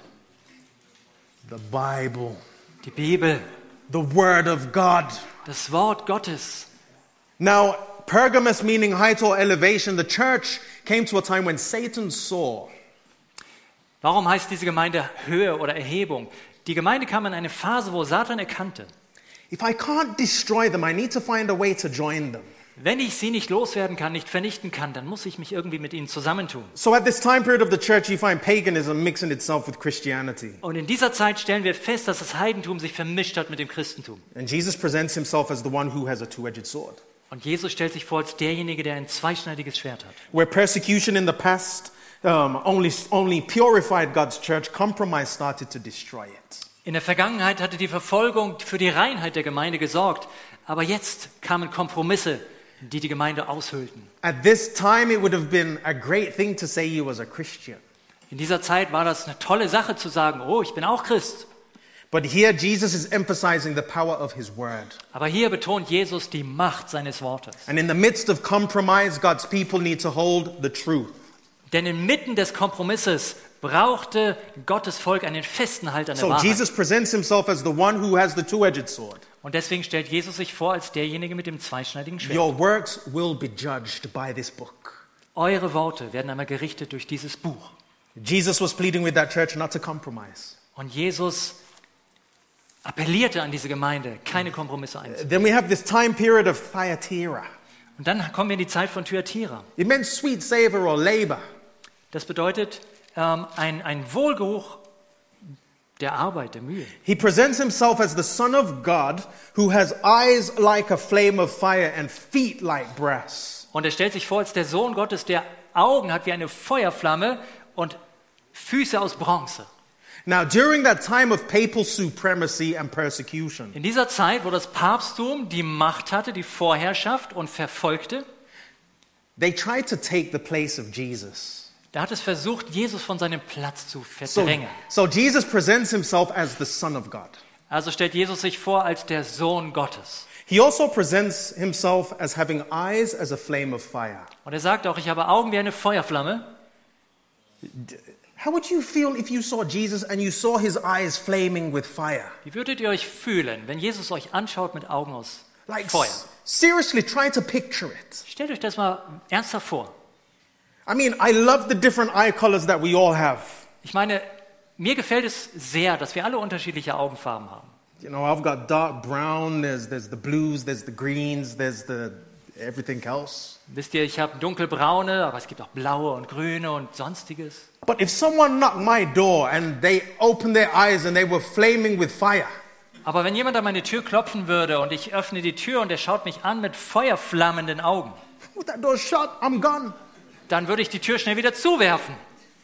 The Bible. Die Bibel, The Word of God. das Wort Gottes. Now, Pergamos meaning height or elevation, the church came to a time when Satan saw Warum heißt diese Gemeinde Höhe oder Erhebung? Die Gemeinde kam in eine Phase, wo Satan erkannte, if I can't destroy them, I need to find a way to join them. wenn ich sie nicht loswerden kann, nicht vernichten kann, dann muss ich mich irgendwie mit ihnen zusammentun. So at this time period of the church, you find paganism mixing itself with Christianity. Und in dieser Zeit stellen wir fest, dass das Heidentum sich vermischt hat mit dem Christentum. And Jesus presents himself as the one who has a two-edged sword. Und Jesus stellt sich vor als derjenige, der ein zweischneidiges Schwert hat. Where persecution in the past um, only, only purified God's church, compromise started to destroy it. In der Vergangenheit hatte die Verfolgung für die Reinheit der Gemeinde gesorgt, aber jetzt kamen Kompromisse, die die Gemeinde aushöhlten. At this time, it would have been a great thing to say you was a Christian. In dieser Zeit war das eine tolle Sache zu sagen, oh, ich bin auch Christ. But here, Jesus is emphasizing the power of his word. Aber hier betont Jesus die Macht seines Wortes. And in the midst of compromise, God's people need to hold the truth. Denn inmitten des Kompromisses brauchte Gottes Volk einen festen Halt an der So Wahrheit. Jesus presents himself as the one who has the two-edged sword. Und deswegen stellt Jesus sich vor als derjenige mit dem zweischneidigen Schwert. Your works will be judged by this book. Eure Worte werden einmal gerichtet durch dieses Buch. Jesus was pleading with that church not to compromise. Und Jesus appellierte an diese Gemeinde, keine Kompromisse einzugehen. Then we have this time period of Thyatira. Und dann kommen wir in die Zeit von Thyatira. It meant sweet savor or labor. Das bedeutet ähm, ein, ein Wohlgeruch der Arbeit, der Mühe. He presents himself as the Son of God who has eyes like a flame of fire and feet like brass. Und er stellt sich vor als der Sohn Gottes, der Augen hat wie eine Feuerflamme und Füße aus Bronze. Now, during that time of papal supremacy and persecution, In dieser Zeit, wo das Papsttum die Macht hatte, die Vorherrschaft und verfolgte, they tried to take the place of Jesus. da hat es versucht, Jesus von seinem Platz zu So, verdrängen. so Jesus presents himself as the Son of God. Also stellt Jesus sich vor als der Sohn Gottes. He also presents himself as having eyes as a flame of fire. Und er sagt auch, ich habe Augen wie eine Feuerflamme. How would you feel if you saw Jesus and you saw his eyes flaming with fire? Wie würdet ihr euch fühlen, wenn Jesus euch anschaut mit Augen aus Like, Feuer? s- seriously, try to picture it. Stellt euch das mal ernsthaft vor. I mean, I love the different eye colors that we all have. Ich meine, mir gefällt es sehr, dass wir alle unterschiedliche Augenfarben haben. You know, I've got dark brown, there's, there's the blues, there's the greens, there's the everything else. Wisst ihr, ich habe dunkelbraune, aber es gibt auch blaue und grüne und sonstiges. But if someone knocked my door and they opened their eyes and they were flaming with fire, Aber wenn jemand an meine Tür klopfen würde und ich öffne die Tür und er schaut mich an mit feuerflammenden Augen, with that door shut, I'm gone. dann würde ich die Tür schnell wieder zuwerfen.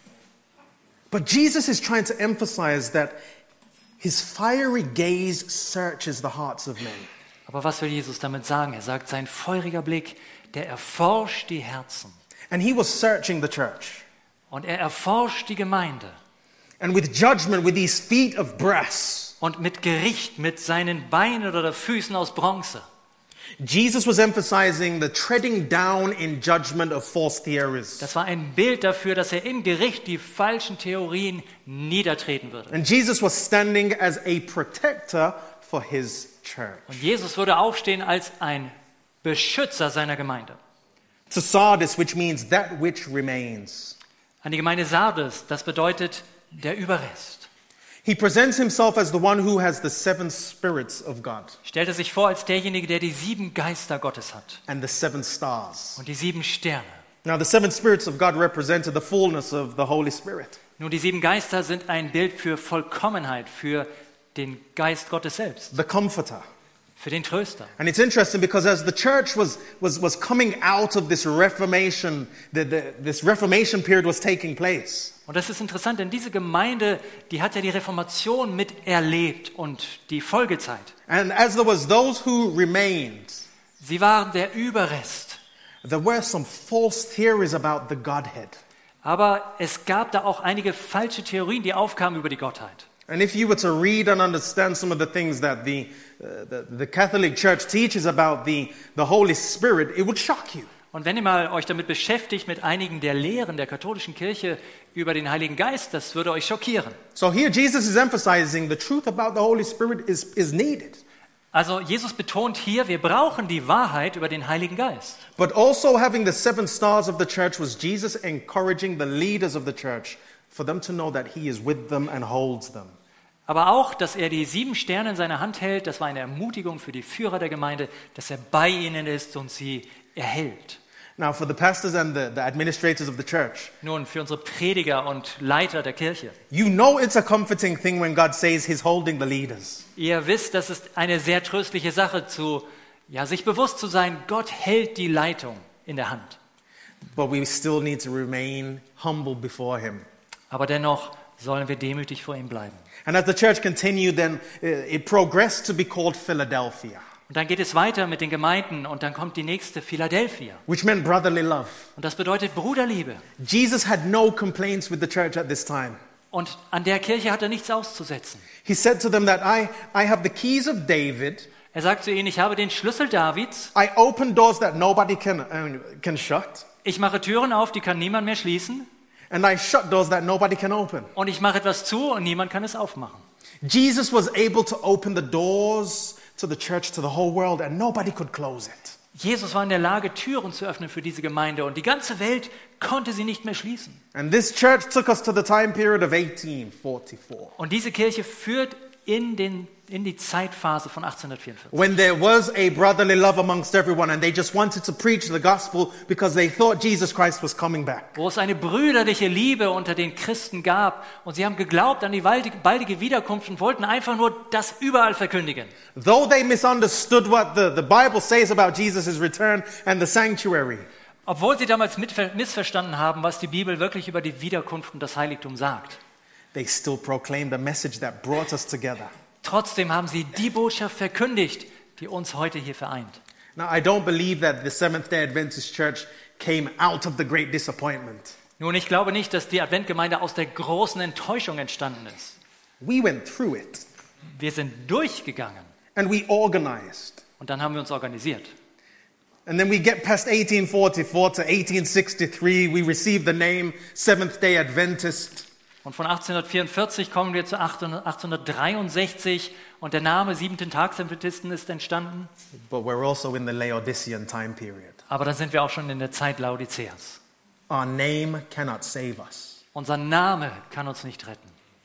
But Jesus is trying to emphasize that his fiery gaze searches the hearts of men. Aber was will Jesus damit sagen? Er sagt, sein feuriger Blick, der erforscht die Herzen. And he was searching the church. Und er erforscht die Gemeinde. And with judgment, with these feet of brass, Und mit Gericht, mit seinen Beinen oder Füßen aus Bronze. Jesus was emphasizing the treading down in judgment of false theories. Das war ein Bild dafür, dass er im Gericht die falschen Theorien niedertreten würde. And Jesus was standing as a protector for his church. Und Jesus würde aufstehen als ein Beschützer seiner Gemeinde. To Sardis, which means that which remains. An die Gemeinde Sardes, das bedeutet der Überrest. He presents himself as the one who has the seven spirits of God Stellt er sich vor als derjenige, der die sieben Geister Gottes hat and the seven stars. und die sieben Sterne. Now, the seven spirits of God represented the fullness of the Holy Spirit. Nun, die sieben Geister sind ein Bild für Vollkommenheit, für den Geist Gottes selbst, The Comforter. für den Tröster. And it's interesting because as the church was, was, was coming out of this Reformation, the, the, this Reformation period was taking place. Und das ist interessant, denn diese Gemeinde, die hat ja die Reformation miterlebt und die Folgezeit. And as there was those who remained, Sie waren der Überrest. there were some false theories about the Godhead. Aber es gab da auch einige falsche Theorien, die aufkamen über die Gottheit. And if you were to read and understand some of the things that the, uh, the, the Catholic Church teaches about the, the Holy Spirit, it would shock you. Und wenn ihr mal euch damit beschäftigt, mit einigen der Lehren der katholischen Kirche über den Heiligen Geist, das würde euch schockieren. So here Jesus is emphasizing the truth about the Holy Spirit is, is needed. Also Jesus betont hier, wir brauchen die Wahrheit über den Heiligen Geist. But also having the seven stars of the church was Jesus encouraging the leaders of the church for them to know that he is with them and holds them. Aber auch, dass er die sieben Sterne in seiner Hand hält, das war eine Ermutigung für die Führer der Gemeinde, dass er bei ihnen ist und sie erhält. Now for the pastors and the, the administrators of the church, Nun, für unsere Prediger und Leiter der Kirche. you know it's a comforting thing when God says he's holding the leaders. Ihr wisst, das ist eine sehr tröstliche Sache, zu, ja, sich bewusst zu sein, Gott hält die Leitung in der Hand. But we still need to remain humble before him. Aber dennoch sollen wir demütig vor ihm bleiben. And as the church continued, then uh, it progressed to be called Philadelphia, Und dann geht es weiter mit den Gemeinden und dann kommt die nächste, Philadelphia. which meant brotherly love. Und das bedeutet Bruderliebe. Jesus had no complaints with the church at this time. Und an der Kirche hat er nichts auszusetzen. He said to them that I, I have the keys of David. Er sagt zu ihnen, ich habe den Schlüssel Davids, I open doors that nobody can, uh, can shut. ich mache Türen auf, die kann niemand mehr schließen And I shut doors that nobody can open. und ich mache etwas zu und niemand kann es aufmachen. Jesus was able to open the doors to the church, to the whole world, and nobody could close it. Jesus war in der Lage, Türen zu öffnen für diese Gemeinde und die ganze Welt konnte sie nicht mehr schließen. And this church took us to the time period of eighteen forty-four. Und diese Kirche führt in, den, in die Zeitphase von achtzehnhundertvierundvierzig. When there was a brotherly love amongst everyone and they just wanted to preach the gospel because they thought Jesus Christ was coming back. Wo es eine brüderliche Liebe unter den Christen gab und sie haben geglaubt an die baldige Wiederkunft und wollten einfach nur das überall verkündigen. Though they misunderstood what the, the Bible says about Jesus' return and the sanctuary. Obwohl sie damals mit, missverstanden haben, was die Bibel wirklich über die Wiederkunft und das Heiligtum sagt. They still proclaimed the message that brought us together. Trotzdem haben sie die Botschaft verkündigt, die uns heute hier vereint. Now, I don't believe that the Seventh-day Adventist Church came out of the great disappointment. Nun, ich glaube nicht, dass die Adventgemeinde aus der großen Enttäuschung entstanden ist. We went through it. Wir sind durchgegangen. And we organized. Und dann haben wir uns organisiert. And then we get past eighteen forty-four to eighteen sixty-three. We receive the name Seventh-day Adventist. Und von achtzehnhundertvierundvierzig kommen wir zu achtzehnhundertdreiundsechzig und der Name Siebenten-Tags-Adventisten ist entstanden. But we're also in the Laodicean time period. Aber dann sind wir auch schon in der Zeit Laodiceas. Our name cannot save us. Unser Name kann uns nicht retten.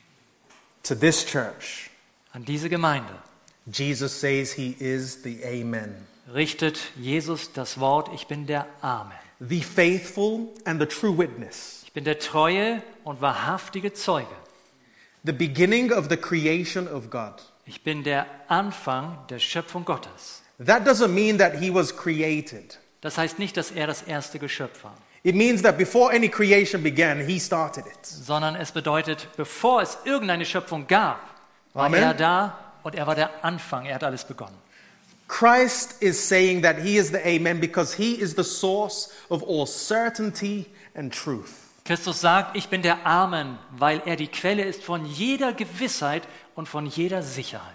To this church, An diese Gemeinde Jesus says he is the Amen. richtet Jesus das Wort, ich bin der Amen. The faithful and the true witness. Ich bin der treue und wahrhaftige Zeuge. The beginning of the creation of God. Ich bin der Anfang der Schöpfung Gottes. That doesn't mean that he was created. Das heißt nicht, dass er das erste Geschöpf war, It means that before any creation began, he started it. sondern es bedeutet, bevor es irgendeine Schöpfung gab, war Amen. er da und er war der Anfang, er hat alles begonnen. Christ is saying that he is the Amen because he is the source of all certainty and truth. Christus sagt, ich bin der Amen, weil er die Quelle ist von jeder Gewissheit und von jeder Sicherheit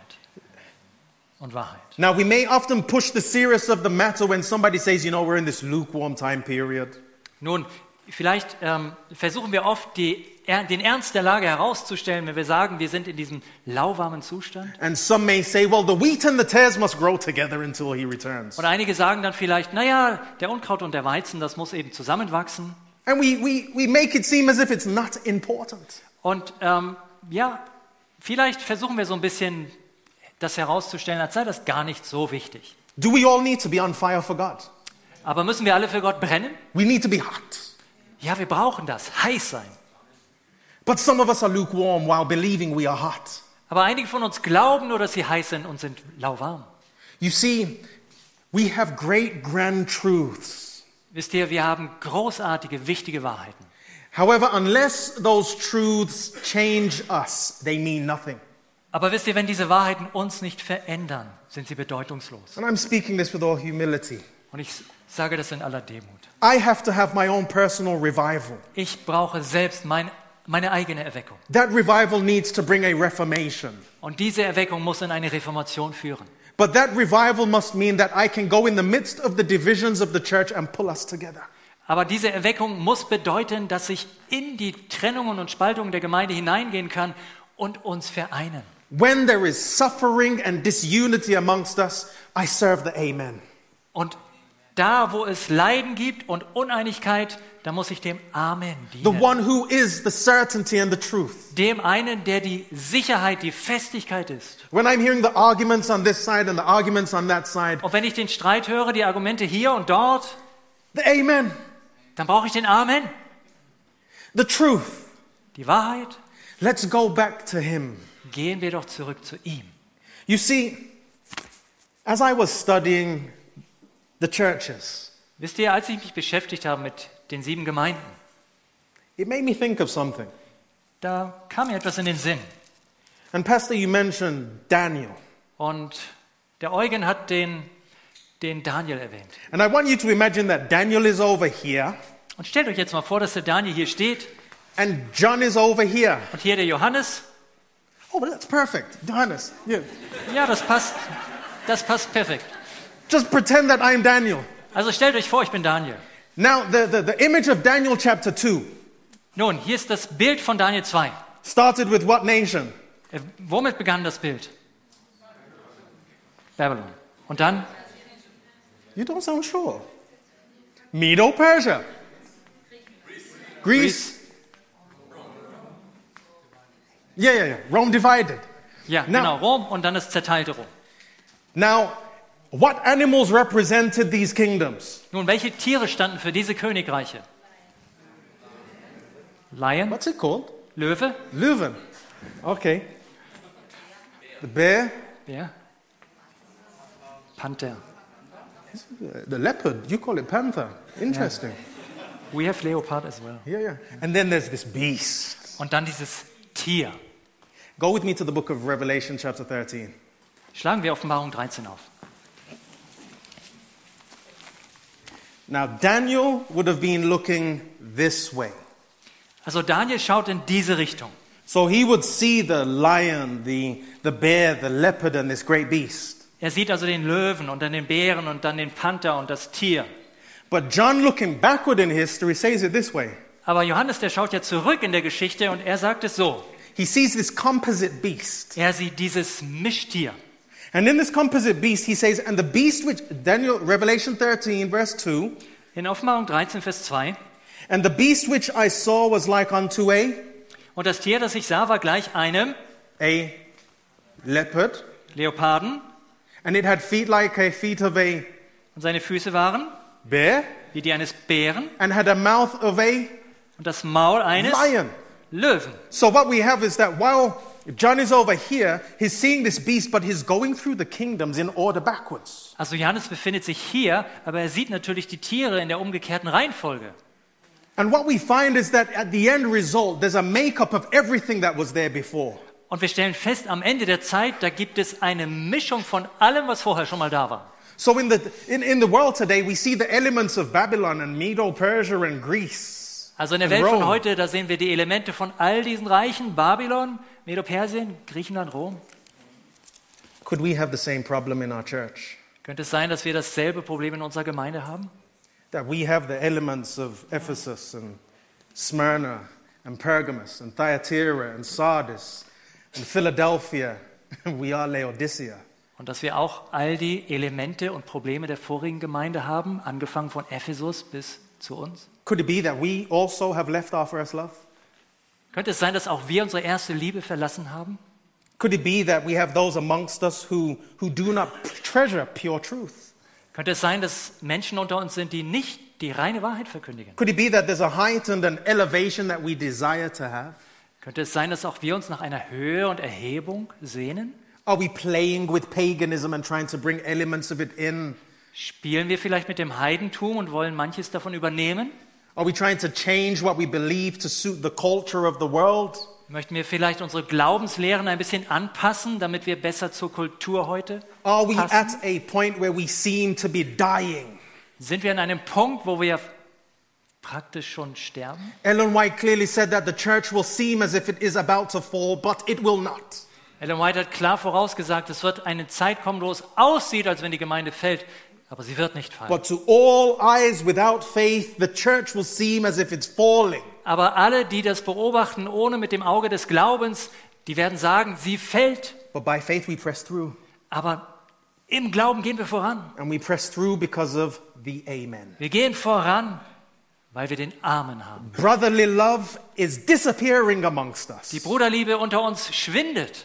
und Wahrheit. Now, we may often push the seriousness of the matter when somebody says, you know, we're in this lukewarm time period. Nun, vielleicht ähm, versuchen wir oft, die, er, den Ernst der Lage herauszustellen, wenn wir sagen, wir sind in diesem lauwarmen Zustand. And some may say, well, the wheat and the tares must grow together until he returns. Und einige sagen dann vielleicht, naja, der Unkraut und der Weizen, das muss eben zusammenwachsen. And we, we, we make it seem as if it's not important. Und ähm, ja, vielleicht versuchen wir so ein bisschen das herauszustellen, als sei das gar nicht so wichtig. Do we all need to be on fire for God? Aber müssen wir alle für Gott brennen? We need to be hot. Ja, wir brauchen das, heiß sein. But some of us are lukewarm while believing we are hot. Aber einige von uns glauben nur, dass sie heiß sind und sind lauwarm. You see, we have great grand truths. Wisst ihr, wir haben großartige, wichtige Wahrheiten. However, unless those truths change us, they mean nothing. Aber wisst ihr, wenn diese Wahrheiten uns nicht verändern, sind sie bedeutungslos. And I'm speaking this with all humility. Und ich sage das in aller Demut. I have to have my own personal revival. Ich brauche selbst mein, meine eigene Erweckung. That revival needs to bring a reformation. Und diese Erweckung muss in eine Reformation führen. But that revival must mean that I can go in the midst of the divisions of the church and pull us together. Aber diese Erweckung muss bedeuten, dass ich in die Trennungen und Spaltungen der Gemeinde hineingehen kann und uns vereinen. When there is suffering and disunity amongst us, I serve the Amen. Und da, wo es Leiden gibt und Uneinigkeit, da muss ich dem Amen The dienen. one who is the certainty and the truth. Dem einen, der die Sicherheit, die Festigkeit ist. When I'm hearing the arguments on this side and the arguments on that side, Und wenn ich den Streit höre, die Argumente hier und dort, the Amen, dann brauche ich den Amen, the truth. die Wahrheit. Let's go back to him. Gehen wir doch zurück zu ihm. You see, as I was studying the churches, Wisst ihr, als ich mich beschäftigt habe mit den sieben Gemeinden, it made me think of something. da kam mir etwas in den Sinn. And Pastor, you mentioned Daniel. Und der Eugen hat den, den Daniel erwähnt. And I want you to imagine that Daniel is over here Und stellt euch jetzt mal vor, dass der Daniel hier steht and John is over here. und hier der Johannes. Oh, but that's perfect. Johannes, yeah. Ja, das passt, das passt perfekt. Just pretend that I'm Daniel. Also stellt euch vor, ich bin Daniel. Now, the, the, the image of Daniel chapter two Nun, hier ist das Bild von Daniel zwei. started with what nation? Äh, Womit begann das Bild? Babylon. Und dann You don't sound sure. Medo-Persia. Greece. Greece. Yeah, yeah, yeah. Rome divided. Ja, Now- genau, Rom und dann das zerteilte Rom. Now, what animals represented these kingdoms? Nun, welche Tiere standen für diese Königreiche? Lion, What's it called? Löwe, Löwen. Okay. The bear, Bär, Panther. the leopard. You call it panther. Interesting. We have leopard as well. Yeah, yeah. And then there's this beast. Und dann dieses Tier. Go with me to the book of Revelation, chapter thirteen. Schlagen wir Offenbarung dreizehn auf. Now, Daniel would have been looking this way. Also Daniel schaut in diese Richtung. So he would see the lion, the, the bear, the leopard, and this great beast. Er sieht also den Löwen und dann den Bären und dann den Panther und das Tier. But John, looking backward in history, says it this way. Aber Johannes, der schaut ja zurück in der Geschichte und er sagt es so. He sees this composite beast. Er sieht dieses Mischtier. And in this composite beast, he says, and the beast which, Daniel, Revelation thirteen, verse two, In Offenbarung dreizehn, Vers zwei. and the beast which I saw was like unto a, Und das Tier, das ich sah, war gleich einem a leopard, Leoparden and it had feet like a feet of a und seine Füße waren bear, wie die eines Bären and had a mouth of a und das Maul eines lion. Löwen. So what we have is that while John is over here, he's seeing this beast, but he's going through the kingdoms in order backwards. Also Johannes befindet sich hier, aber er sieht natürlich die Tiere in der umgekehrten Reihenfolge. And what we find is that at the end result, there's a makeup of everything that was there before. Und wir stellen fest, am Ende der Zeit, da gibt es eine Mischung von allem, was vorher schon mal da war. So in the, in, in the world today, we see the elements of Babylon and Medo-Persia and Greece. Also in der and Welt von Rome. heute, da sehen wir die Elemente von all diesen Reichen, Babylon, Medo-Persien, Griechenland, Rom. Could we have the same problem in our church? Könnte es sein, dass wir dasselbe Problem in unserer Gemeinde haben? That we have the elements of Ephesus and Smyrna and Pergamos and Thyatira and Sardis and Philadelphia, and we are Laodicea. Und dass wir auch all die Elemente und Probleme der vorigen Gemeinde haben, angefangen von Ephesus bis zu uns? Could it be that we also have left our first love? Könnte es sein, dass auch wir unsere erste Liebe verlassen haben? Could it be that we have those amongst us who, who do not treasure pure truth? Könnte es sein, dass Menschen unter uns sind, die nicht die reine Wahrheit verkündigen? Could it be that there's a height and an elevation that we desire to have? Könnte es sein, dass auch wir uns nach einer Höhe und Erhebung sehnen? Are we playing with paganism and trying to bring elements of it in? Spielen wir vielleicht mit dem Heidentum und wollen manches davon übernehmen? Are we trying to change what we believe to suit the culture of the world? Möchten wir vielleicht unsere Glaubenslehren ein bisschen anpassen, damit wir besser zur Kultur heute Are we passen? at a point where we seem to be dying? Sind wir an einem Punkt, wo wir praktisch schon sterben? Ellen White clearly said that the church will seem as if it is about to fall, but it will not. Ellen White hat klar vorausgesagt, es wird eine Zeit kommen, wo es aussieht, als wenn die Gemeinde fällt, aber sie wird nicht fallen. But to all eyes without faith, the church will seem as if it's falling. Aber alle, die das beobachten, ohne mit dem Auge des Glaubens, die werden sagen, sie fällt. But by faith we press through. Aber im Glauben gehen wir voran. And we press through because of the Amen. Wir gehen voran, weil wir den Amen haben. Brotherly love is disappearing amongst us. Die Bruderliebe unter uns schwindet.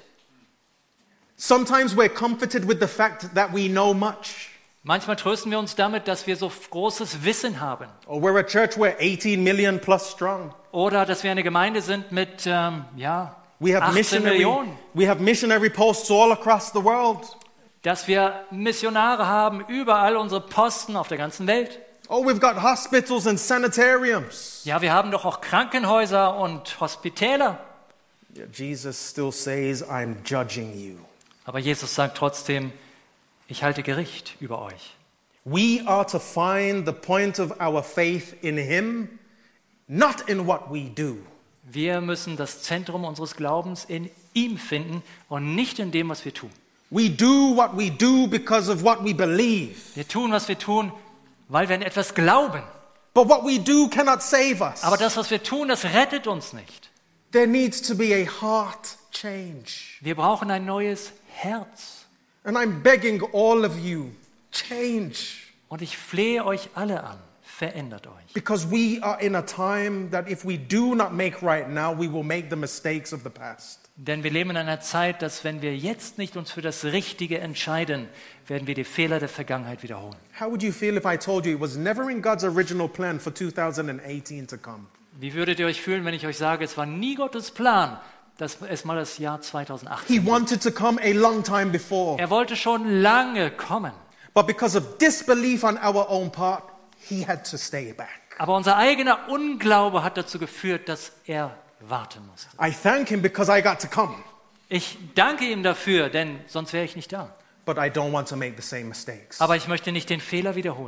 Sometimes we're comforted with the fact that we know much. Manchmal trösten wir uns damit, dass wir so großes Wissen haben. Or we're a church we're eighteen million plus strong. Oder dass wir eine Gemeinde sind mit ähm, ja, We have achtzehn missionary, Millionen. we have missionary posts all across the world. Dass wir Missionare haben, überall unsere Posten auf der ganzen Welt. Oh, we've got hospitals and sanitariums. Ja, wir haben doch auch Krankenhäuser und Hospitäler. Yet Jesus still says, I'm judging you. Aber Jesus sagt trotzdem, ich halte Gericht über euch. We are to find the point of our faith in Him, not in what we do. Wir müssen das Zentrum unseres Glaubens in ihm finden und nicht in dem, was wir tun. We do what we do because of what we believe. Wir tun, was wir tun, weil wir an etwas glauben. But what we do cannot save us. Aber das, was wir tun, das rettet uns nicht. There needs to be a heart change. Wir brauchen ein neues Herz. And I'm begging all of you, change. Und ich flehe euch alle an, verändert euch. Because we are in a time that if we do not make right now, we will make the mistakes of the past. Denn wir leben in einer Zeit, dass wenn wir jetzt nicht uns für das Richtige entscheiden, werden wir die Fehler der Vergangenheit wiederholen. How would you feel if I told you it was never in God's original plan for two thousand eighteen to come? Wie würdet ihr euch fühlen, wenn ich euch sage, es war nie Gottes Plan, dass es mal das Jahr zweitausendachtzehn He gibt? wanted to come a long time before. Er wollte schon lange kommen. But because of disbelief on our own part, he had to stay back. Aber unser eigener Unglaube hat dazu geführt, dass er warten musste. I thank him because I got to come. Ich danke ihm dafür, denn sonst wäre ich nicht da. But I don't want to make the same mistakes. Aber ich möchte nicht den Fehler wiederholen.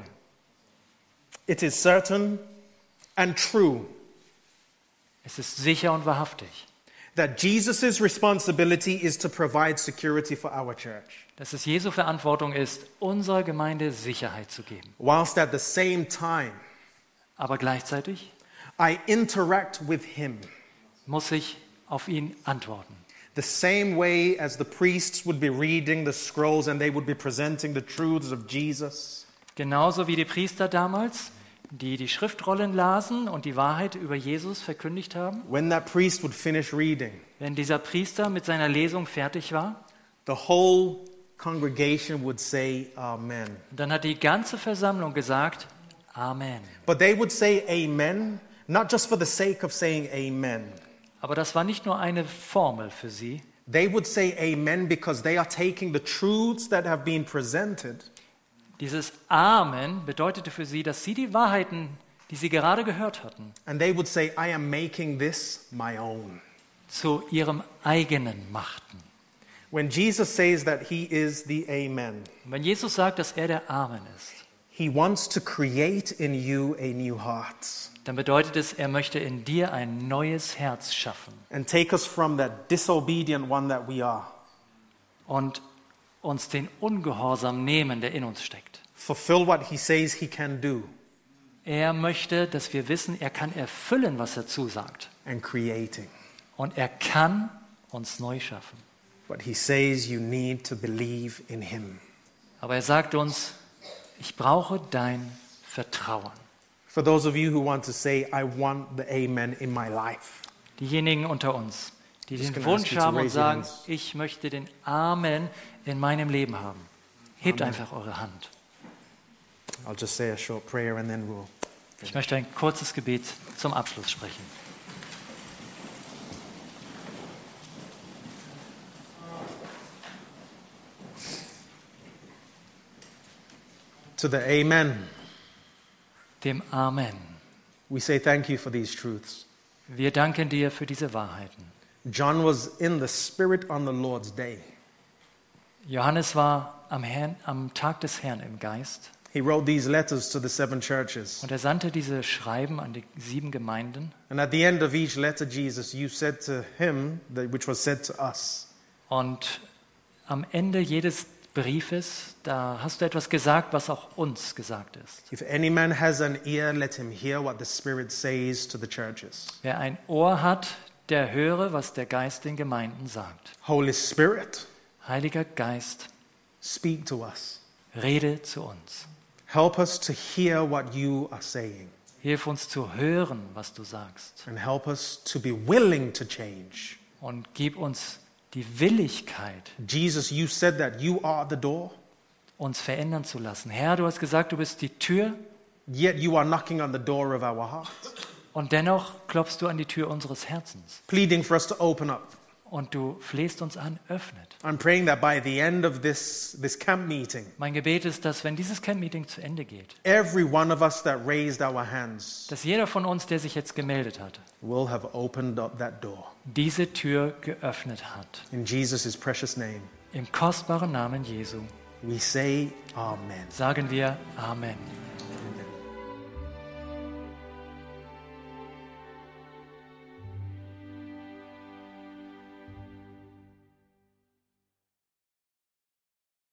It is certain and true Es ist sicher und wahrhaftig, that Jesus' responsibility is to provide security for our church, dass es Jesu Verantwortung ist, unserer Gemeinde Sicherheit zu geben. whilst at the same time Aber gleichzeitig I interact with him muss ich auf ihn antworten. the same way as the priests would be reading the scrolls and they would be presenting the truths of Jesus. Genauso wie die Priester damals, die die Schriftrollen lasen und die Wahrheit über Jesus verkündigt haben. When that priest would finish reading, Wenn dieser Priester mit seiner Lesung fertig war, the whole congregation would say amen. dann hat die ganze Versammlung gesagt, Amen. But they would say amen, not just for the sake of saying amen. Aber das war nicht nur eine Formel für sie. They would say amen because they are taking the truths that have been presented Dieses Amen bedeutete für sie, dass sie die Wahrheiten, die sie gerade gehört hatten, and they would say, I am making this my own. zu ihrem eigenen machten. When Jesus says that he is the amen, Und wenn Jesus sagt, dass er der Amen ist, he wants to create in you a new heart dann bedeutet es, er möchte in dir ein neues Herz schaffen and take us from that disobedient one that we are, und uns den Ungehorsam nehmen, der in uns steckt. fulfill what he says he can do, Er möchte, dass wir wissen, er kann erfüllen, was er zusagt. and creating. Und er kann uns neu schaffen. But he says you need to believe in him. Aber er sagt uns, ich brauche dein Vertrauen. For those of you who want to say, I want the amen in my life, Diejenigen unter uns, die Just den gonna ask Wunsch you to haben und raise your sagen, hands. ich möchte den Amen in meinem Leben haben. Hebt einfach eure Hand. I'll just say a short prayer and then we'll. Ich möchte ein kurzes Gebet zum Abschluss sprechen. To the amen, Dem Amen. we say thank you for these truths. Wir danken dir für diese Wahrheiten. John was in the Spirit on the Lord's day. Johannes war am, Herrn, am Tag des Herrn im Geist He wrote these letters to the seven churches. und er sandte diese Schreiben an die sieben Gemeinden. And at the end of each letter, Jesus, you said to him, that, which was said to us. Und am Ende jedes Briefes, da hast du etwas gesagt, was auch uns gesagt ist. If any man has an ear, let him hear what the Spirit says to the churches. Wer ein Ohr hat, der höre, was der Geist den Gemeinden sagt. Holy Spirit, Heiliger Geist, speak to us. rede zu uns. Help us to hear what you are saying. Hilf uns zu hören, was du sagst. And help us to be willing to change. Und gib uns die Willigkeit, Jesus, you said that you are the door, uns verändern zu lassen. Herr, du hast gesagt, du bist die Tür yet you are knocking on the door of our heart, und dennoch klopfst du an die Tür unseres Herzens. pleading for us to open up. Und du flehst uns an, öffnet. I'm praying that by the end of this, this camp meeting, Mein Gebet ist, dass wenn dieses Camp-Meeting zu Ende geht, every one of us that raised our hands dass jeder von uns, der sich jetzt gemeldet hat, will have opened up that door. diese Tür geöffnet hat. In Jesus' precious name, Im kostbaren Namen Jesu we say Amen. sagen wir Amen.